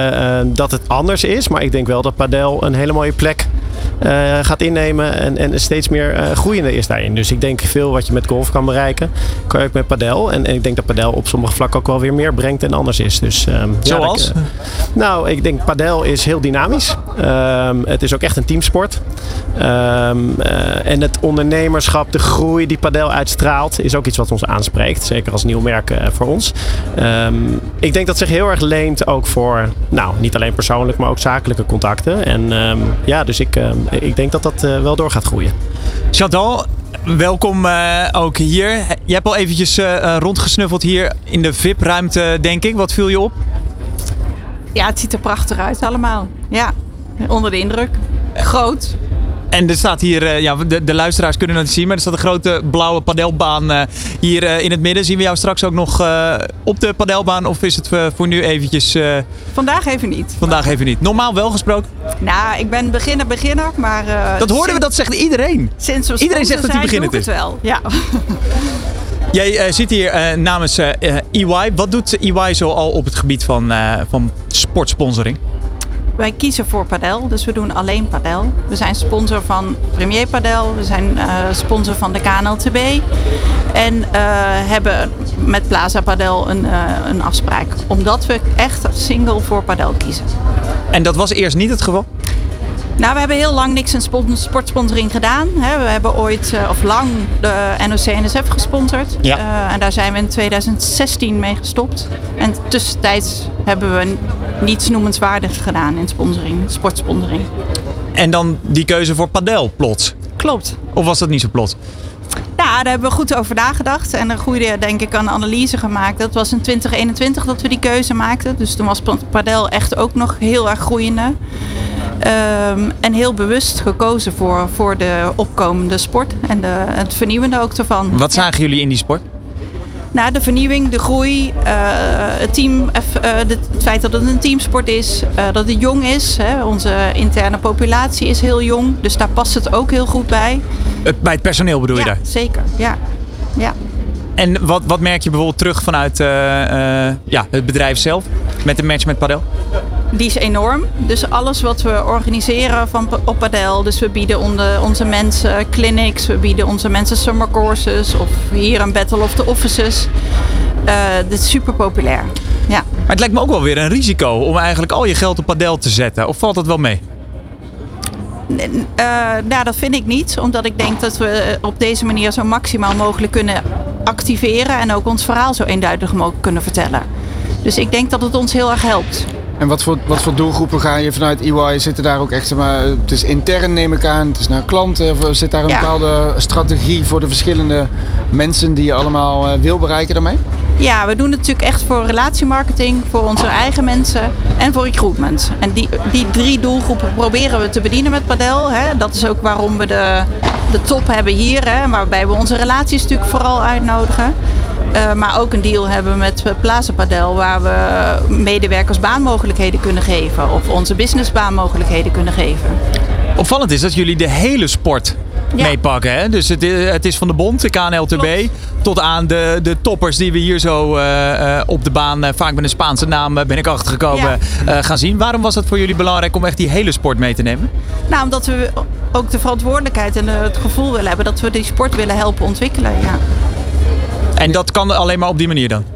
dat het anders is. Maar ik denk wel dat padel een hele mooie plek gaat innemen en steeds meer groeiende is daarin. Dus ik denk veel wat je met golf kan bereiken, kan je ook met padel. En ik denk dat padel op sommige vlakken ook wel weer meer brengt en anders is. Dus, zoals? Ik denk padel is heel dynamisch. Het is ook echt een teamsport. En het ondernemerschap, de groei die padel uitstraalt, is ook iets wat ons aanspreekt. Zeker als nieuw merk voor ons. Ik denk dat het zich heel erg leent ook voor, niet alleen persoonlijk, maar ook zakelijke contacten. En dus ik denk dat dat wel door gaat groeien. Chantal, welkom ook hier. Je hebt al eventjes rondgesnuffeld hier in de VIP-ruimte, denk ik. Wat viel je op? Ja, het ziet er prachtig uit allemaal. Ja, onder de indruk. Groot. En er staat hier, de luisteraars kunnen het niet zien, maar er staat een grote blauwe padelbaan hier in het midden. Zien we jou straks ook nog op de padelbaan of is het voor nu eventjes... Vandaag even niet. Vandaag even niet. Normaal wel gesproken? Nou, ik ben beginner, maar... dat hoorden we, dat zegt iedereen. Sinds we iedereen zegt dat hij beginnend is. Het wel, ja. Jij zit hier namens EY. Wat doet EY zo al op het gebied van sportsponsoring? Wij kiezen voor padel, dus we doen alleen padel. We zijn sponsor van Premier Padel, we zijn sponsor van de KNLTB en hebben met Plaza Padel een afspraak. Omdat we echt single voor padel kiezen. En dat was eerst niet het geval? Nou, we hebben heel lang niks in sportsponsoring gedaan. We hebben ooit lang de NOC-NSF gesponsord. Ja. En daar zijn we in 2016 mee gestopt. En tussentijds hebben we niets noemenswaardigs gedaan in sportsponsoring. En dan die keuze voor padel plots. Klopt. Of was dat niet zo plots? Ja, daar hebben we goed over nagedacht en een goede, denk ik, een analyse gemaakt. Dat was in 2021 dat we die keuze maakten. Dus toen was padel echt ook nog heel erg groeiende. En heel bewust gekozen voor de opkomende sport en het vernieuwende ook ervan. Wat zagen jullie in die sport? Nou, de vernieuwing, de groei, het team, het feit dat het een teamsport is, dat het jong is. Onze interne populatie is heel jong, dus daar past het ook heel goed bij. Bij het personeel bedoel je daar? Zeker. Ja. En wat merk je bijvoorbeeld terug vanuit het bedrijf zelf met de match met padel? Die is enorm. Dus alles wat we organiseren op padel. Dus we bieden onze mensen clinics. We bieden onze mensen summer courses. Of hier een Battle of the Offices. Dit is super populair. Ja. Maar het lijkt me ook wel weer een risico om eigenlijk al je geld op padel te zetten. Of valt dat wel mee? Nou, dat vind ik niet. Omdat ik denk dat we op deze manier zo maximaal mogelijk kunnen activeren. En ook ons verhaal zo eenduidig mogelijk kunnen vertellen. Dus ik denk dat het ons heel erg helpt. En wat voor doelgroepen ga je vanuit EY? Zitten daar ook echt, het is intern neem ik aan, het is naar klanten. Of zit daar een bepaalde strategie voor de verschillende mensen die je allemaal wil bereiken daarmee? Ja, we doen het natuurlijk echt voor relatiemarketing, voor onze eigen mensen en voor recruitment. En die 3 doelgroepen proberen we te bedienen met padel. Dat is ook waarom we de top hebben hier, waarbij we onze relaties natuurlijk vooral uitnodigen. Maar ook een deal hebben met Plaza Padel waar we medewerkers baanmogelijkheden kunnen geven. Of onze businessbaanmogelijkheden kunnen geven. Opvallend is dat jullie de hele sport meepakken. Hè? Dus het is van de bond, de KNLTB, tot aan de toppers die we hier zo op de baan, vaak met een Spaanse naam ben ik achtergekomen, gaan zien. Waarom was het voor jullie belangrijk om echt die hele sport mee te nemen? Nou, omdat we ook de verantwoordelijkheid en het gevoel willen hebben dat we die sport willen helpen ontwikkelen. Ja. En dat kan alleen maar op die manier dan?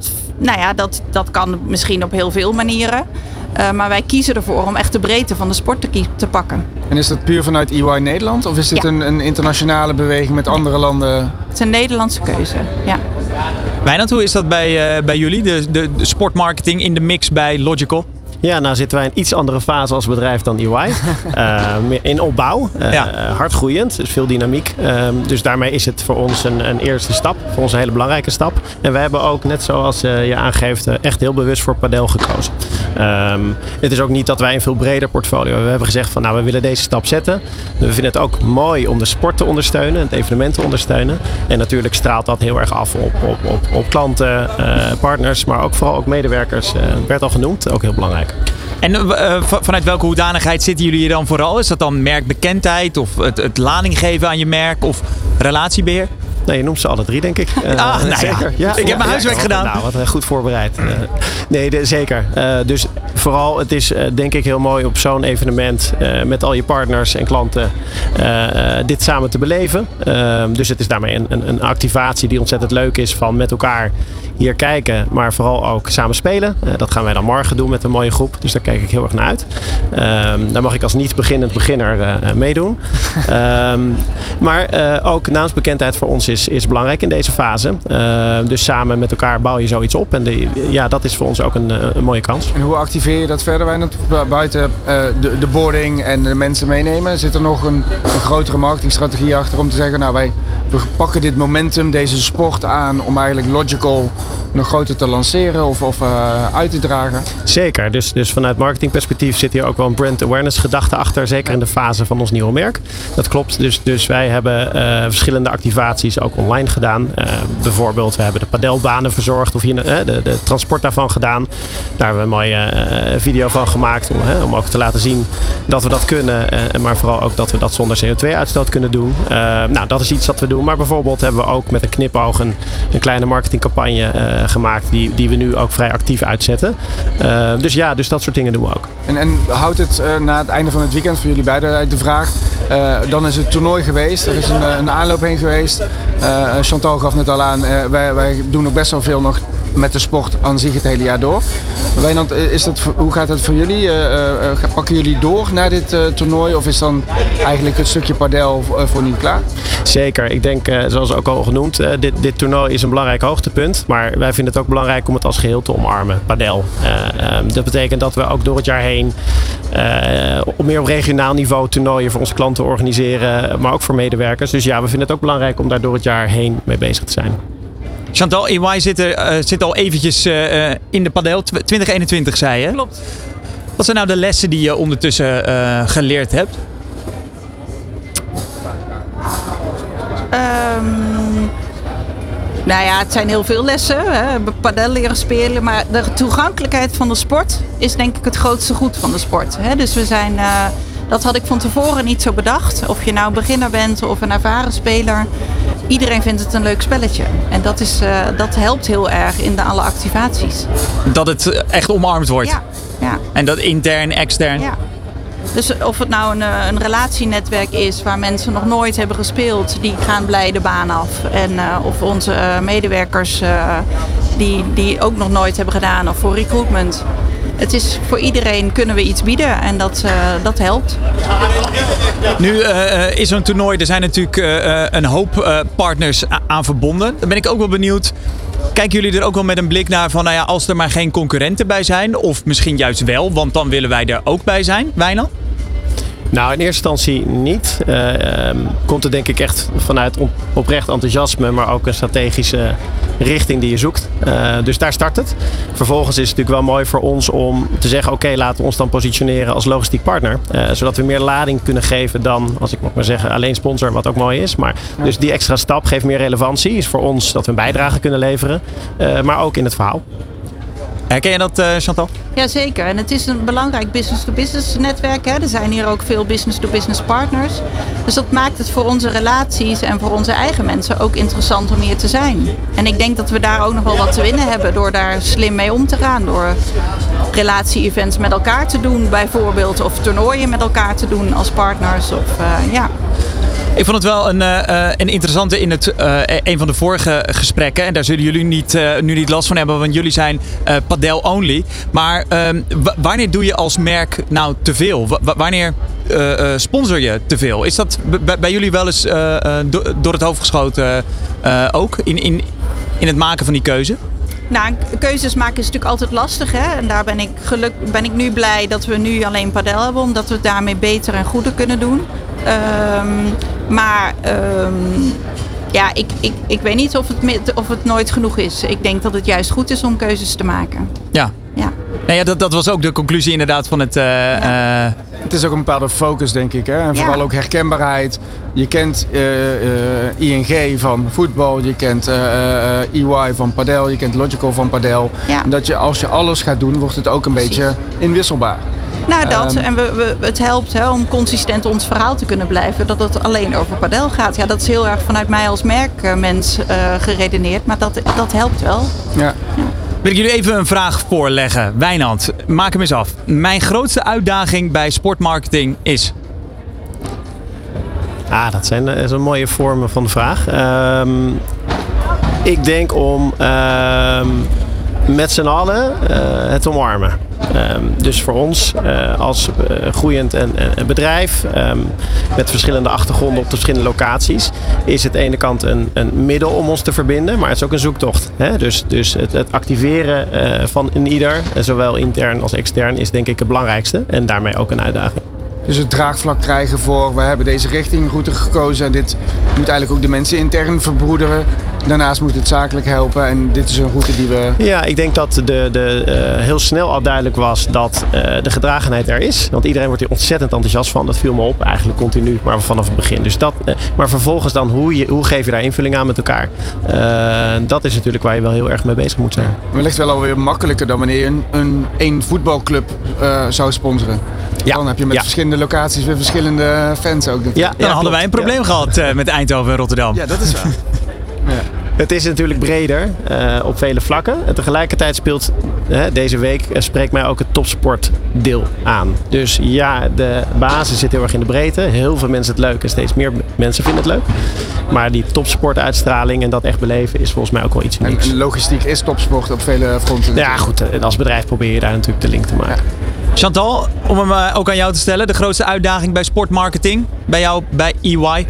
Dat kan misschien op heel veel manieren. Maar wij kiezen ervoor om echt de breedte van de sport te pakken. En is dat puur vanuit EY Nederland? Of is dit een internationale beweging met andere landen? Het is een Nederlandse keuze, ja. Wijnand, hoe is dat bij jullie? De sportmarketing in de mix bij Logical? Ja, nou zitten wij in een iets andere fase als bedrijf dan EY. In opbouw, hard groeiend, dus veel dynamiek. Dus daarmee is het voor ons een eerste stap, voor ons een hele belangrijke stap. En wij hebben ook, net zoals je aangeeft, echt heel bewust voor padel gekozen. Het is ook niet dat wij een veel breder portfolio. We hebben gezegd van we willen deze stap zetten. We vinden het ook mooi om de sport te ondersteunen, het evenement te ondersteunen. En natuurlijk straalt dat heel erg af op klanten, partners, maar ook vooral ook medewerkers. Werd al genoemd, ook heel belangrijk. En vanuit welke hoedanigheid zitten jullie hier dan vooral? Is dat dan merkbekendheid of het lading geven aan je merk of relatiebeheer? Nee, je noemt ze alle 3, denk ik. Zeker. Ja, ik heb mijn huiswerk gedaan. Nou, wat goed voorbereid. Zeker. Dus vooral, het is denk ik heel mooi op zo'n evenement met al je partners en klanten dit samen te beleven. Dus het is daarmee een activatie die ontzettend leuk is van met elkaar hier kijken, maar vooral ook samen spelen. Dat gaan wij dan morgen doen met een mooie groep. Dus daar kijk ik heel erg naar uit. Daar mag ik als niet beginnend beginner meedoen. Maar ook naamsbekendheid voor ons is belangrijk in deze fase. Dus samen met elkaar bouw je zoiets op. En dat is voor ons ook een mooie kans. En hoe activeer je dat verder? Buiten de boarding en de mensen meenemen. Zit er nog een grotere marketingstrategie achter om te zeggen, we pakken dit momentum, deze sport aan om eigenlijk Logical nog groter te lanceren of uit te dragen? Zeker. Dus vanuit marketingperspectief zit hier ook wel een brand awareness gedachte achter. Zeker in de fase van ons nieuwe merk. Dat klopt. Dus wij hebben verschillende activaties ook online gedaan. Bijvoorbeeld, we hebben de padelbanen verzorgd of hier de transport daarvan gedaan. Daar hebben we een mooie video van gemaakt om ook te laten zien dat we dat kunnen. Maar vooral ook dat we dat zonder CO2-uitstoot kunnen doen. Dat is iets dat we doen. Maar bijvoorbeeld hebben we ook met een knipoog een kleine marketingcampagne gemaakt die we nu ook vrij actief uitzetten. Dus dat soort dingen doen we ook. En houdt het na het einde van het weekend voor jullie beiden uit de vraag. Dan is het toernooi geweest. Er is een aanloop heen geweest. Chantal gaf net al aan. Wij doen ook best wel veel nog met de sport aan zich het hele jaar door. Wijnand, hoe gaat het voor jullie? Pakken jullie door naar dit toernooi of is dan eigenlijk het stukje padel voor nu klaar? Zeker. Ik denk, zoals ook al genoemd, dit toernooi is een belangrijk hoogtepunt. Maar wij vinden het ook belangrijk om het als geheel te omarmen, padel. Dat betekent dat we ook door het jaar heen meer op regionaal niveau toernooien voor onze klanten organiseren, maar ook voor medewerkers. Dus ja, we vinden het ook belangrijk om daar door het jaar heen mee bezig te zijn. Chantal, EY zit al eventjes in de padel. 2021 zei je. Klopt. Wat zijn nou de lessen die je ondertussen geleerd hebt? Nou ja, het zijn heel veel lessen. Hè. Padel leren spelen. Maar de toegankelijkheid van de sport is denk ik het grootste goed van de sport. Hè. Dus we zijn... dat had ik van tevoren niet zo bedacht. Of je nou beginner bent of een ervaren speler. Iedereen vindt het een leuk spelletje. En dat helpt heel erg in alle activaties. Dat het echt omarmd wordt. Ja. En dat intern, extern. Ja. Dus of het nou een relatienetwerk is waar mensen nog nooit hebben gespeeld, die gaan blij de baan af. En of onze medewerkers die ook nog nooit hebben gedaan, of voor recruitment. Het is voor iedereen kunnen we iets bieden en dat helpt. Nu is zo'n toernooi, er zijn natuurlijk een hoop partners aan verbonden. Dan ben ik ook wel benieuwd. Kijken jullie er ook wel met een blik naar van, nou ja, als er maar geen concurrenten bij zijn, of misschien juist wel, want dan willen wij er ook bij zijn, Wijnand? Nou, in eerste instantie niet. Komt er denk ik echt vanuit oprecht enthousiasme, maar ook een strategische richting die je zoekt. Dus daar start het. Vervolgens is het natuurlijk wel mooi voor ons om te zeggen, oké, laten we ons dan positioneren als logistiek partner. Zodat we meer lading kunnen geven dan, als ik mag maar zeggen, alleen sponsor, wat ook mooi is. Maar dus die extra stap geeft meer relevantie. Is voor ons dat we een bijdrage kunnen leveren. Maar ook in het verhaal. Herken je dat, Chantal? Jazeker. En het is een belangrijk business-to-business netwerk. Hè. Er zijn hier ook veel business-to-business partners. Dus dat maakt het voor onze relaties en voor onze eigen mensen ook interessant om hier te zijn. En ik denk dat we daar ook nog wel wat te winnen hebben door daar slim mee om te gaan. Door relatie-events met elkaar te doen bijvoorbeeld. Of toernooien met elkaar te doen als partners. Ik vond het wel een interessante in een van de vorige gesprekken. En daar zullen jullie nu niet last van hebben, want jullie zijn padel only. Maar wanneer doe je als merk nou te veel? Wanneer sponsor je te veel? Is dat bij jullie wel eens door het hoofd geschoten ook in het maken van die keuze? Nou, keuzes maken is natuurlijk altijd lastig. Hè? En daar ben ik nu blij dat we nu alleen padel hebben, omdat we het daarmee beter en goeder kunnen doen. Ik weet niet of het nooit genoeg is. Ik denk dat het juist goed is om keuzes te maken. Ja. Nou ja, dat was ook de conclusie inderdaad van het... Het is ook een bepaalde focus, denk ik. Hè? En vooral ook herkenbaarheid. Je kent ING van voetbal. Je kent EY van padel. Je kent Logical van padel. Ja. En dat je, als je alles gaat doen, wordt het ook een beetje inwisselbaar. Nou, dat. En het helpt om consistent ons verhaal te kunnen blijven. Dat het alleen over padel gaat. Ja, dat is heel erg vanuit mij als merkmens geredeneerd. Maar dat helpt wel. Ja. Wil ik jullie even een vraag voorleggen. Wijnand, maak hem eens af. Mijn grootste uitdaging bij sportmarketing is? Dat zijn mooie vormen van de vraag. Ik denk om met z'n allen het omarmen. Dus voor ons als groeiend bedrijf met verschillende achtergronden op de verschillende locaties is het aan de ene kant een middel om ons te verbinden, maar het is ook een zoektocht. Hè? Dus het activeren van een ieder, zowel intern als extern, is denk ik het belangrijkste en daarmee ook een uitdaging. Dus het draagvlak krijgen voor, we hebben deze richtingroute gekozen en dit moet eigenlijk ook de mensen intern verbroederen. Daarnaast moet het zakelijk helpen en dit is een route die we... Ja, ik denk dat heel snel al duidelijk was dat de gedragenheid er is. Want iedereen wordt hier ontzettend enthousiast van. Dat viel me op, eigenlijk continu, maar vanaf het begin. Dus maar vervolgens dan, hoe geef je daar invulling aan met elkaar? Dat is natuurlijk waar je wel heel erg mee bezig moet zijn. Wellicht wel alweer makkelijker dan wanneer je een voetbalclub zou sponsoren. Ja. Dan heb je met verschillende locaties weer verschillende fans ook. Dan hadden wij een probleem gehad met Eindhoven en Rotterdam. Ja, dat is waar. Ja. Het is natuurlijk breder op vele vlakken. En tegelijkertijd speelt deze week spreekt mij ook het topsportdeel aan. Dus ja, de basis zit heel erg in de breedte. Heel veel mensen het leuk en steeds meer mensen vinden het leuk. Maar die topsportuitstraling en dat echt beleven is volgens mij ook wel iets unieks. En logistiek is topsport op vele fronten. Ja goed, als bedrijf probeer je daar natuurlijk de link te maken. Ja. Chantal, om hem ook aan jou te stellen. De grootste uitdaging bij sportmarketing bij jou bij EY?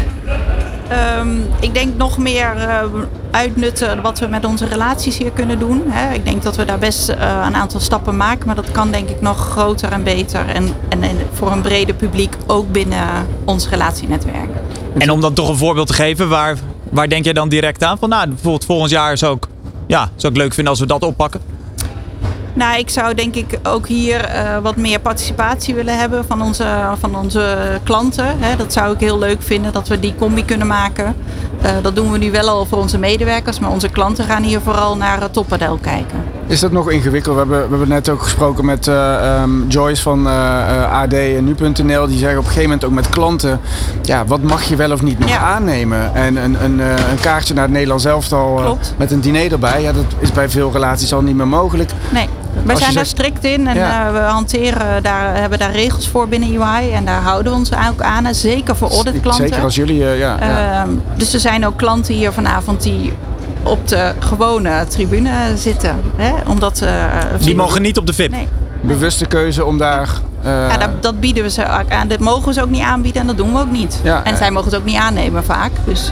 Ik denk nog meer uitnutten wat we met onze relaties hier kunnen doen. Ik denk dat we daar best een aantal stappen maken. Maar dat kan denk ik nog groter en beter. En voor een breder publiek ook binnen ons relatienetwerk. En om dan toch een voorbeeld te geven, waar denk jij dan direct aan? Van, bijvoorbeeld volgend jaar zou ik leuk vinden als we dat oppakken. Nou, ik zou denk ik ook hier wat meer participatie willen hebben van onze klanten. Dat zou ik heel leuk vinden, dat we die combi kunnen maken. Dat doen we nu wel al voor onze medewerkers, maar onze klanten gaan hier vooral naar toppadel kijken. Is dat nog ingewikkeld? We hebben net ook gesproken met Joyce van AD en Nu.nl. Die zeggen op een gegeven moment ook met klanten, wat mag je wel of niet nog aannemen? En een kaartje naar het Nederlands elftal met een diner erbij, dat is bij veel relaties al niet meer mogelijk. Nee. Wij zijn daar strikt in en we hebben daar regels voor binnen EY en daar houden we ons ook aan. Zeker voor auditklanten. Zeker als jullie, Dus er zijn ook klanten hier vanavond die op de gewone tribune zitten. Omdat, die mogen niet op de VIP? Nee. Bewuste keuze om daar... dat bieden we ze ook aan. Dat mogen we ze ook niet aanbieden en dat doen we ook niet. En zij mogen het ook niet aannemen vaak. Dus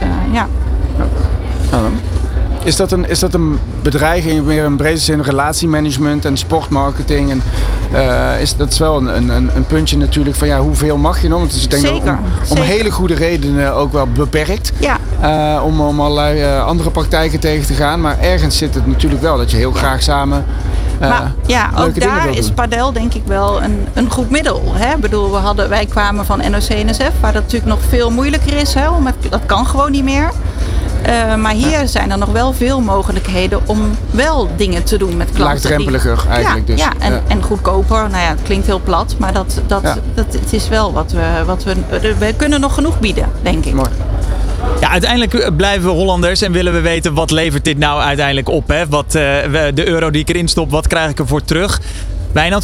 Is dat een bedreiging, meer in brede zin relatiemanagement en sportmarketing? En, dat is wel een puntje natuurlijk van hoeveel mag je nog? Want het is, ik denk zeker, om hele goede redenen ook wel beperkt. Ja. Om allerlei andere praktijken tegen te gaan. Maar ergens zit het natuurlijk wel dat je heel graag samen maar ook daar is padel denk ik wel een goed middel. Ik bedoel, wij kwamen van NOC-NSF, waar dat natuurlijk nog veel moeilijker is. Dat kan gewoon niet meer. Maar hier zijn er nog wel veel mogelijkheden om wel dingen te doen met klanten. Laagdrempeliger eigenlijk dus. Ja, en goedkoper. Nou ja, het klinkt heel plat, maar het is wel wat we kunnen nog genoeg bieden, denk ik. Mooi. Ja, uiteindelijk blijven we Hollanders en willen we weten wat levert dit nou uiteindelijk op. Hè? Wat, de euro die ik erin stop, wat krijg ik ervoor terug? Wijnand,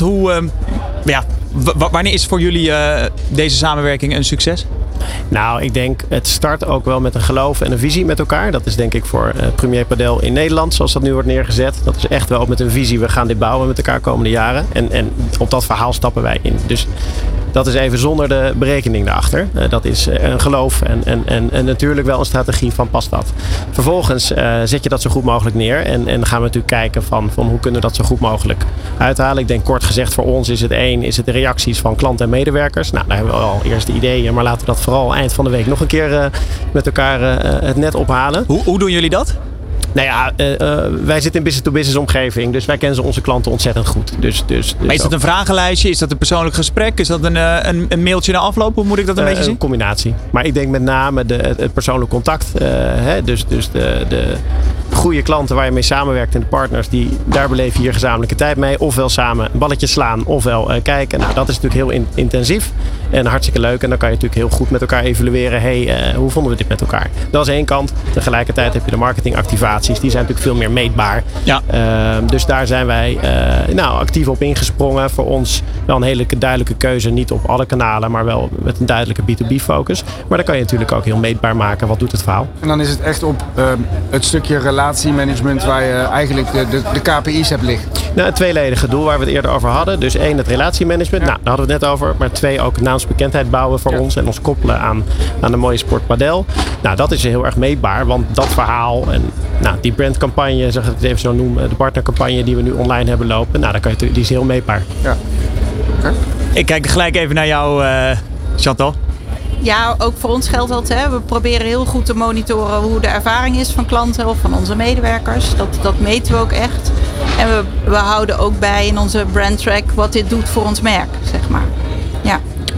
wanneer is voor jullie deze samenwerking een succes? Nou, ik denk het start ook wel met een geloof en een visie met elkaar. Dat is denk ik voor Premier Padel in Nederland, zoals dat nu wordt neergezet. Dat is echt wel met een visie, we gaan dit bouwen met elkaar komende jaren. En op dat verhaal stappen wij in. Dus dat is even zonder de berekening daarachter. Dat is een geloof en natuurlijk wel een strategie van past dat. Vervolgens zet je dat zo goed mogelijk neer. En dan gaan we natuurlijk kijken van hoe kunnen we dat zo goed mogelijk uithalen. Ik denk kort gezegd voor ons is het de reacties van klanten en medewerkers. Nou, daar hebben we al eerst de ideeën. Maar laten we dat vooral eind van de week nog een keer met elkaar het net ophalen. Hoe doen jullie dat? Nou ja, wij zitten in business-to-business omgeving. Dus wij kennen onze klanten ontzettend goed. Dus maar is dat een vragenlijstje? Is dat een persoonlijk gesprek? Is dat een mailtje na afloop? Hoe moet ik dat een beetje zien? Een combinatie. Maar ik denk met name het persoonlijk contact. Dus de goede klanten waar je mee samenwerkt en de partners, daar beleef je hier gezamenlijke tijd mee. Ofwel samen balletjes slaan, ofwel kijken. Nou, dat is natuurlijk heel intensief en hartstikke leuk. En dan kan je natuurlijk heel goed met elkaar evalueren. Hoe vonden we dit met elkaar? Dat is één kant. Tegelijkertijd heb je de marketingactivaties. Die zijn natuurlijk veel meer meetbaar. Ja. Dus daar zijn wij actief op ingesprongen. Voor ons wel een hele duidelijke keuze. Niet op alle kanalen, maar wel met een duidelijke B2B focus. Maar dan kan je natuurlijk ook heel meetbaar maken. Wat doet het verhaal? En dan is het echt op het stukje relatiemanagement waar je eigenlijk de KPI's hebt liggen. Nou, een tweeledige doel waar we het eerder over hadden. Dus 1, het relatiemanagement. Nou, daar hadden we het net over. Maar 2, ook naamsbekendheid bouwen voor ons. En ons koppelen aan de mooie sport padel. Nou, dat is heel erg meetbaar. Want dat verhaal en die brandcampagne, zeg ik het even zo noemen. De partnercampagne die we nu online hebben lopen. Nou, die is heel meetbaar. Ja. Okay. Ik kijk gelijk even naar jou, Chantal. Ja, ook voor ons geldt dat. We proberen heel goed te monitoren hoe de ervaring is van klanten of van onze medewerkers. Dat meten we ook echt. En we houden ook bij in onze brandtrack wat dit doet voor ons merk, zeg maar. Ja.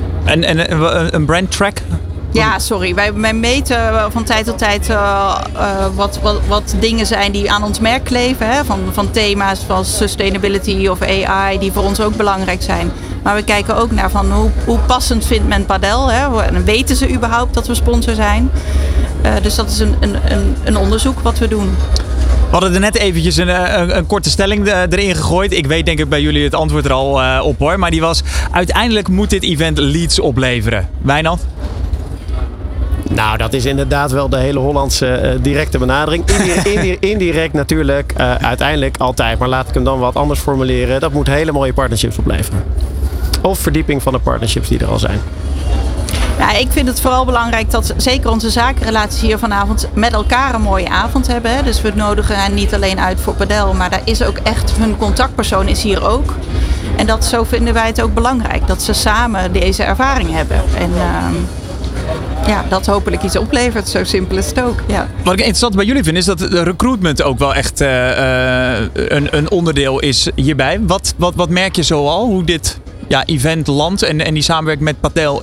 En een brandtrack? Ja, sorry. Wij meten van tijd tot tijd wat dingen zijn die aan ons merk kleven. Van thema's zoals sustainability of AI, die voor ons ook belangrijk zijn. Maar we kijken ook naar van hoe passend vindt men padel. Hè? En weten ze überhaupt dat we sponsor zijn? Dus dat is een onderzoek wat we doen. We hadden er net eventjes een korte stelling erin gegooid. Ik weet denk ik bij jullie het antwoord er al op hoor. Maar die was, uiteindelijk moet dit event leads opleveren. Wijnand? Nou, dat is inderdaad wel de hele Hollandse directe benadering. Indirect natuurlijk, uiteindelijk altijd. Maar laat ik hem dan wat anders formuleren. Dat moet hele mooie partnerships opleveren. Of verdieping van de partnerships die er al zijn. Ja, ik vind het vooral belangrijk dat zeker onze zakenrelaties hier vanavond met elkaar een mooie avond hebben. Hè. Dus we nodigen hen niet alleen uit voor padel, maar daar is ook echt, hun contactpersoon is hier ook. En zo vinden wij het ook belangrijk, dat ze samen deze ervaring hebben. En dat hopelijk iets oplevert, zo simpel is het ook. Ja. Wat ik interessant bij jullie vind is dat de recruitment ook wel echt een onderdeel is hierbij. Wat merk je zoal, hoe dit event landt en die samenwerking met padel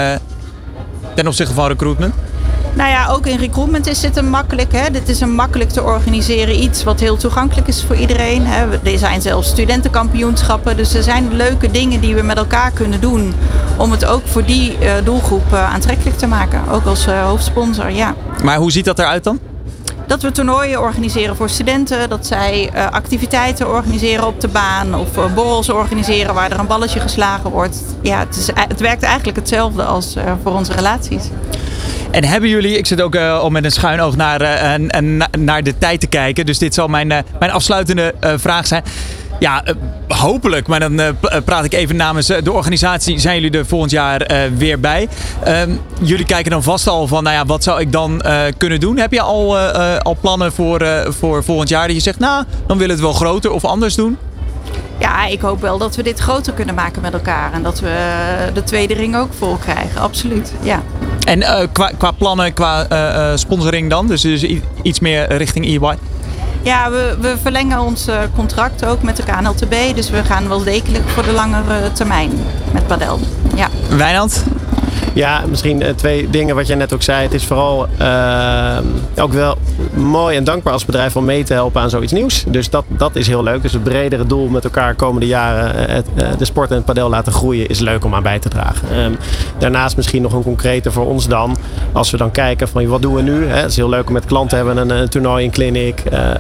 ten opzichte van recruitment? Nou ja, ook in recruitment is dit makkelijk. Hè? Dit is een makkelijk te organiseren iets wat heel toegankelijk is voor iedereen. Hè? Er zijn zelfs studentenkampioenschappen. Dus er zijn leuke dingen die we met elkaar kunnen doen om het ook voor die doelgroep aantrekkelijk te maken. Ook als hoofdsponsor, ja. Maar hoe ziet dat eruit dan? Dat we toernooien organiseren voor studenten. Dat zij activiteiten organiseren op de baan. Of borrels organiseren waar er een balletje geslagen wordt. Ja, het werkt eigenlijk hetzelfde als voor onze relaties. En hebben jullie, ik zit ook al met een schuin oog naar de tijd te kijken. Dus dit zal mijn afsluitende vraag zijn. Ja, hopelijk, maar dan praat ik even namens de organisatie. Zijn jullie er volgend jaar weer bij? Jullie kijken dan vast al van, wat zou ik dan kunnen doen? Heb je al plannen voor volgend jaar dat je zegt, dan willen we het wel groter of anders doen? Ja, ik hoop wel dat we dit groter kunnen maken met elkaar. En dat we de tweede ring ook vol krijgen, absoluut, ja. En qua plannen, qua sponsoring dan? Dus iets meer richting EY? Ja, we verlengen ons contract ook met de KNLTB. Dus we gaan wel degelijk voor de langere termijn met padel. Ja. Wijnand? Ja, misschien 2 dingen wat jij net ook zei. Het is vooral ook wel mooi en dankbaar als bedrijf om mee te helpen aan zoiets nieuws. Dus dat is heel leuk. Dus het bredere doel met elkaar komende jaren de sport en het padel laten groeien is leuk om aan bij te dragen. Daarnaast misschien nog een concrete voor ons dan. Als we dan kijken van wat doen we nu? Het is heel leuk om met klanten te hebben een toernooi, een clinic.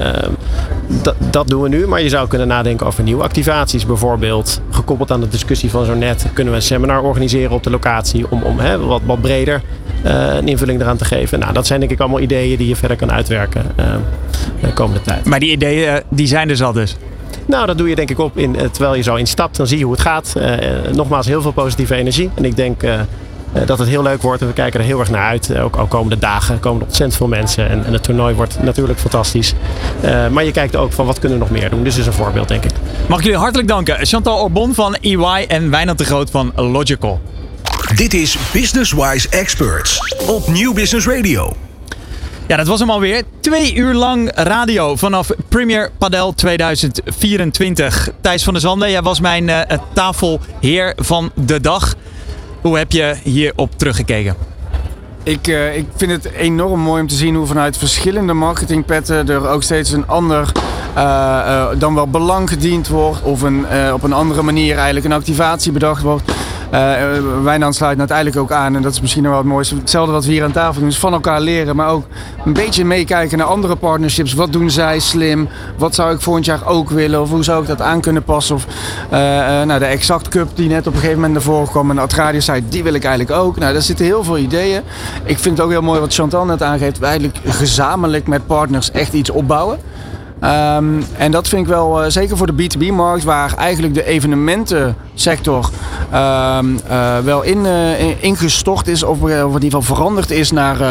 Dat doen we nu. Maar je zou kunnen nadenken over nieuwe activaties bijvoorbeeld. Gekoppeld aan de discussie van zo net kunnen we een seminar organiseren op de locatie om wat breder een invulling eraan te geven. Nou, dat zijn denk ik allemaal ideeën die je verder kan uitwerken de komende tijd. Maar die ideeën die zijn dus al dus? Nou, dat doe je denk ik op terwijl je zo instapt. Dan zie je hoe het gaat. Nogmaals, heel veel positieve energie. En ik denk dat het heel leuk wordt. En we kijken er heel erg naar uit. Ook komende dagen komen er ontzettend veel mensen. En het toernooi wordt natuurlijk fantastisch. Maar je kijkt ook van wat kunnen we nog meer doen. Dus is een voorbeeld denk ik. Mag ik jullie hartelijk danken. Chantal Orbon van EY en Wijnand de Groot van Logical. Dit is Business Wise Experts op Nieuw Business Radio. Ja, dat was hem alweer. 2 uur lang radio vanaf Premier Padel 2024. Thijs van der Zanden, jij was mijn tafelheer van de dag. Hoe heb je hierop teruggekeken? Ik vind het enorm mooi om te zien hoe vanuit verschillende marketingpetten er ook steeds een ander dan wel belang gediend wordt. Of op een andere manier eigenlijk een activatie bedacht wordt. Wijnand sluit uiteindelijk ook aan en dat is misschien nog wel het mooiste. Hetzelfde wat we hier aan tafel doen is van elkaar leren, maar ook een beetje meekijken naar andere partnerships. Wat doen zij slim? Wat zou ik volgend jaar ook willen? Of hoe zou ik dat aan kunnen passen? Of de Exact Cup die net op een gegeven moment naar voren kwam en de Atradius zei, die wil ik eigenlijk ook. Nou, daar zitten heel veel ideeën. Ik vind het ook heel mooi wat Chantal net aangeeft. We eigenlijk gezamenlijk met partners echt iets opbouwen. En dat vind ik wel, zeker voor de B2B-markt, waar eigenlijk de evenementensector wel ingestort is, of in ieder geval veranderd is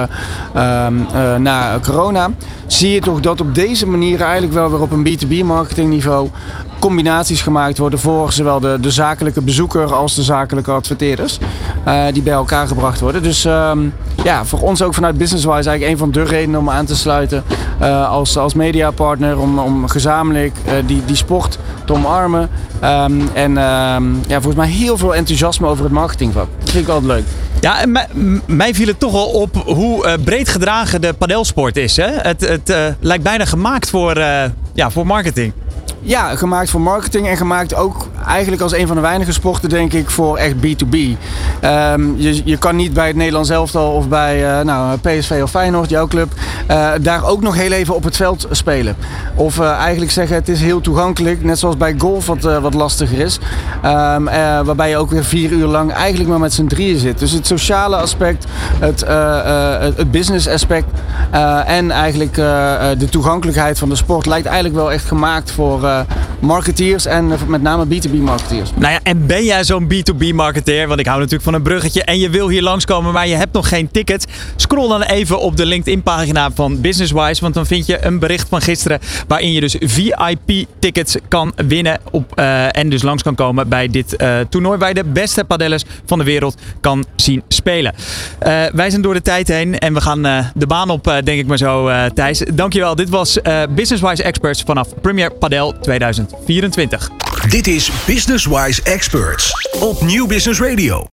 na corona, zie je toch dat op deze manier eigenlijk wel weer op een B2B-marketingniveau combinaties gemaakt worden voor zowel de zakelijke bezoeker als de zakelijke adverteerders die bij elkaar gebracht worden. Dus voor ons ook vanuit BusinessWise eigenlijk een van de redenen om aan te sluiten als mediapartner om gezamenlijk die sport te omarmen. Volgens mij heel veel enthousiasme over het marketingvak. Dat vind ik altijd leuk. Ja, en mij viel het toch wel op hoe breed gedragen de padelsport is. Hè? Het lijkt bijna gemaakt voor marketing. Ja, gemaakt voor marketing en gemaakt ook eigenlijk als een van de weinige sporten, denk ik, voor echt B2B. Je kan niet bij het Nederlands elftal of bij PSV of Feyenoord, jouw club, daar ook nog heel even op het veld spelen. Of eigenlijk zeggen, het is heel toegankelijk, net zoals bij golf wat lastiger is. Waarbij je ook weer 4 uur lang eigenlijk maar met z'n drieën zit. Dus het sociale aspect, het business aspect en eigenlijk de toegankelijkheid van de sport lijkt eigenlijk wel echt gemaakt voor marketeers en met name B2B marketeers. Nou ja, en ben jij zo'n B2B marketeer? Want ik hou natuurlijk van een bruggetje en je wil hier langskomen, maar je hebt nog geen ticket. Scroll dan even op de LinkedIn pagina van Businesswise, want dan vind je een bericht van gisteren waarin je dus VIP-tickets kan winnen en dus langs kan komen bij dit toernooi waar je de beste padellers van de wereld kan zien spelen. Wij zijn door de tijd heen en we gaan de baan op, denk ik maar zo, Thijs. Dankjewel. Dit was Businesswise Experts vanaf Premier Padel 2024. Dit is Businesswise Experts op Nieuw Business Radio.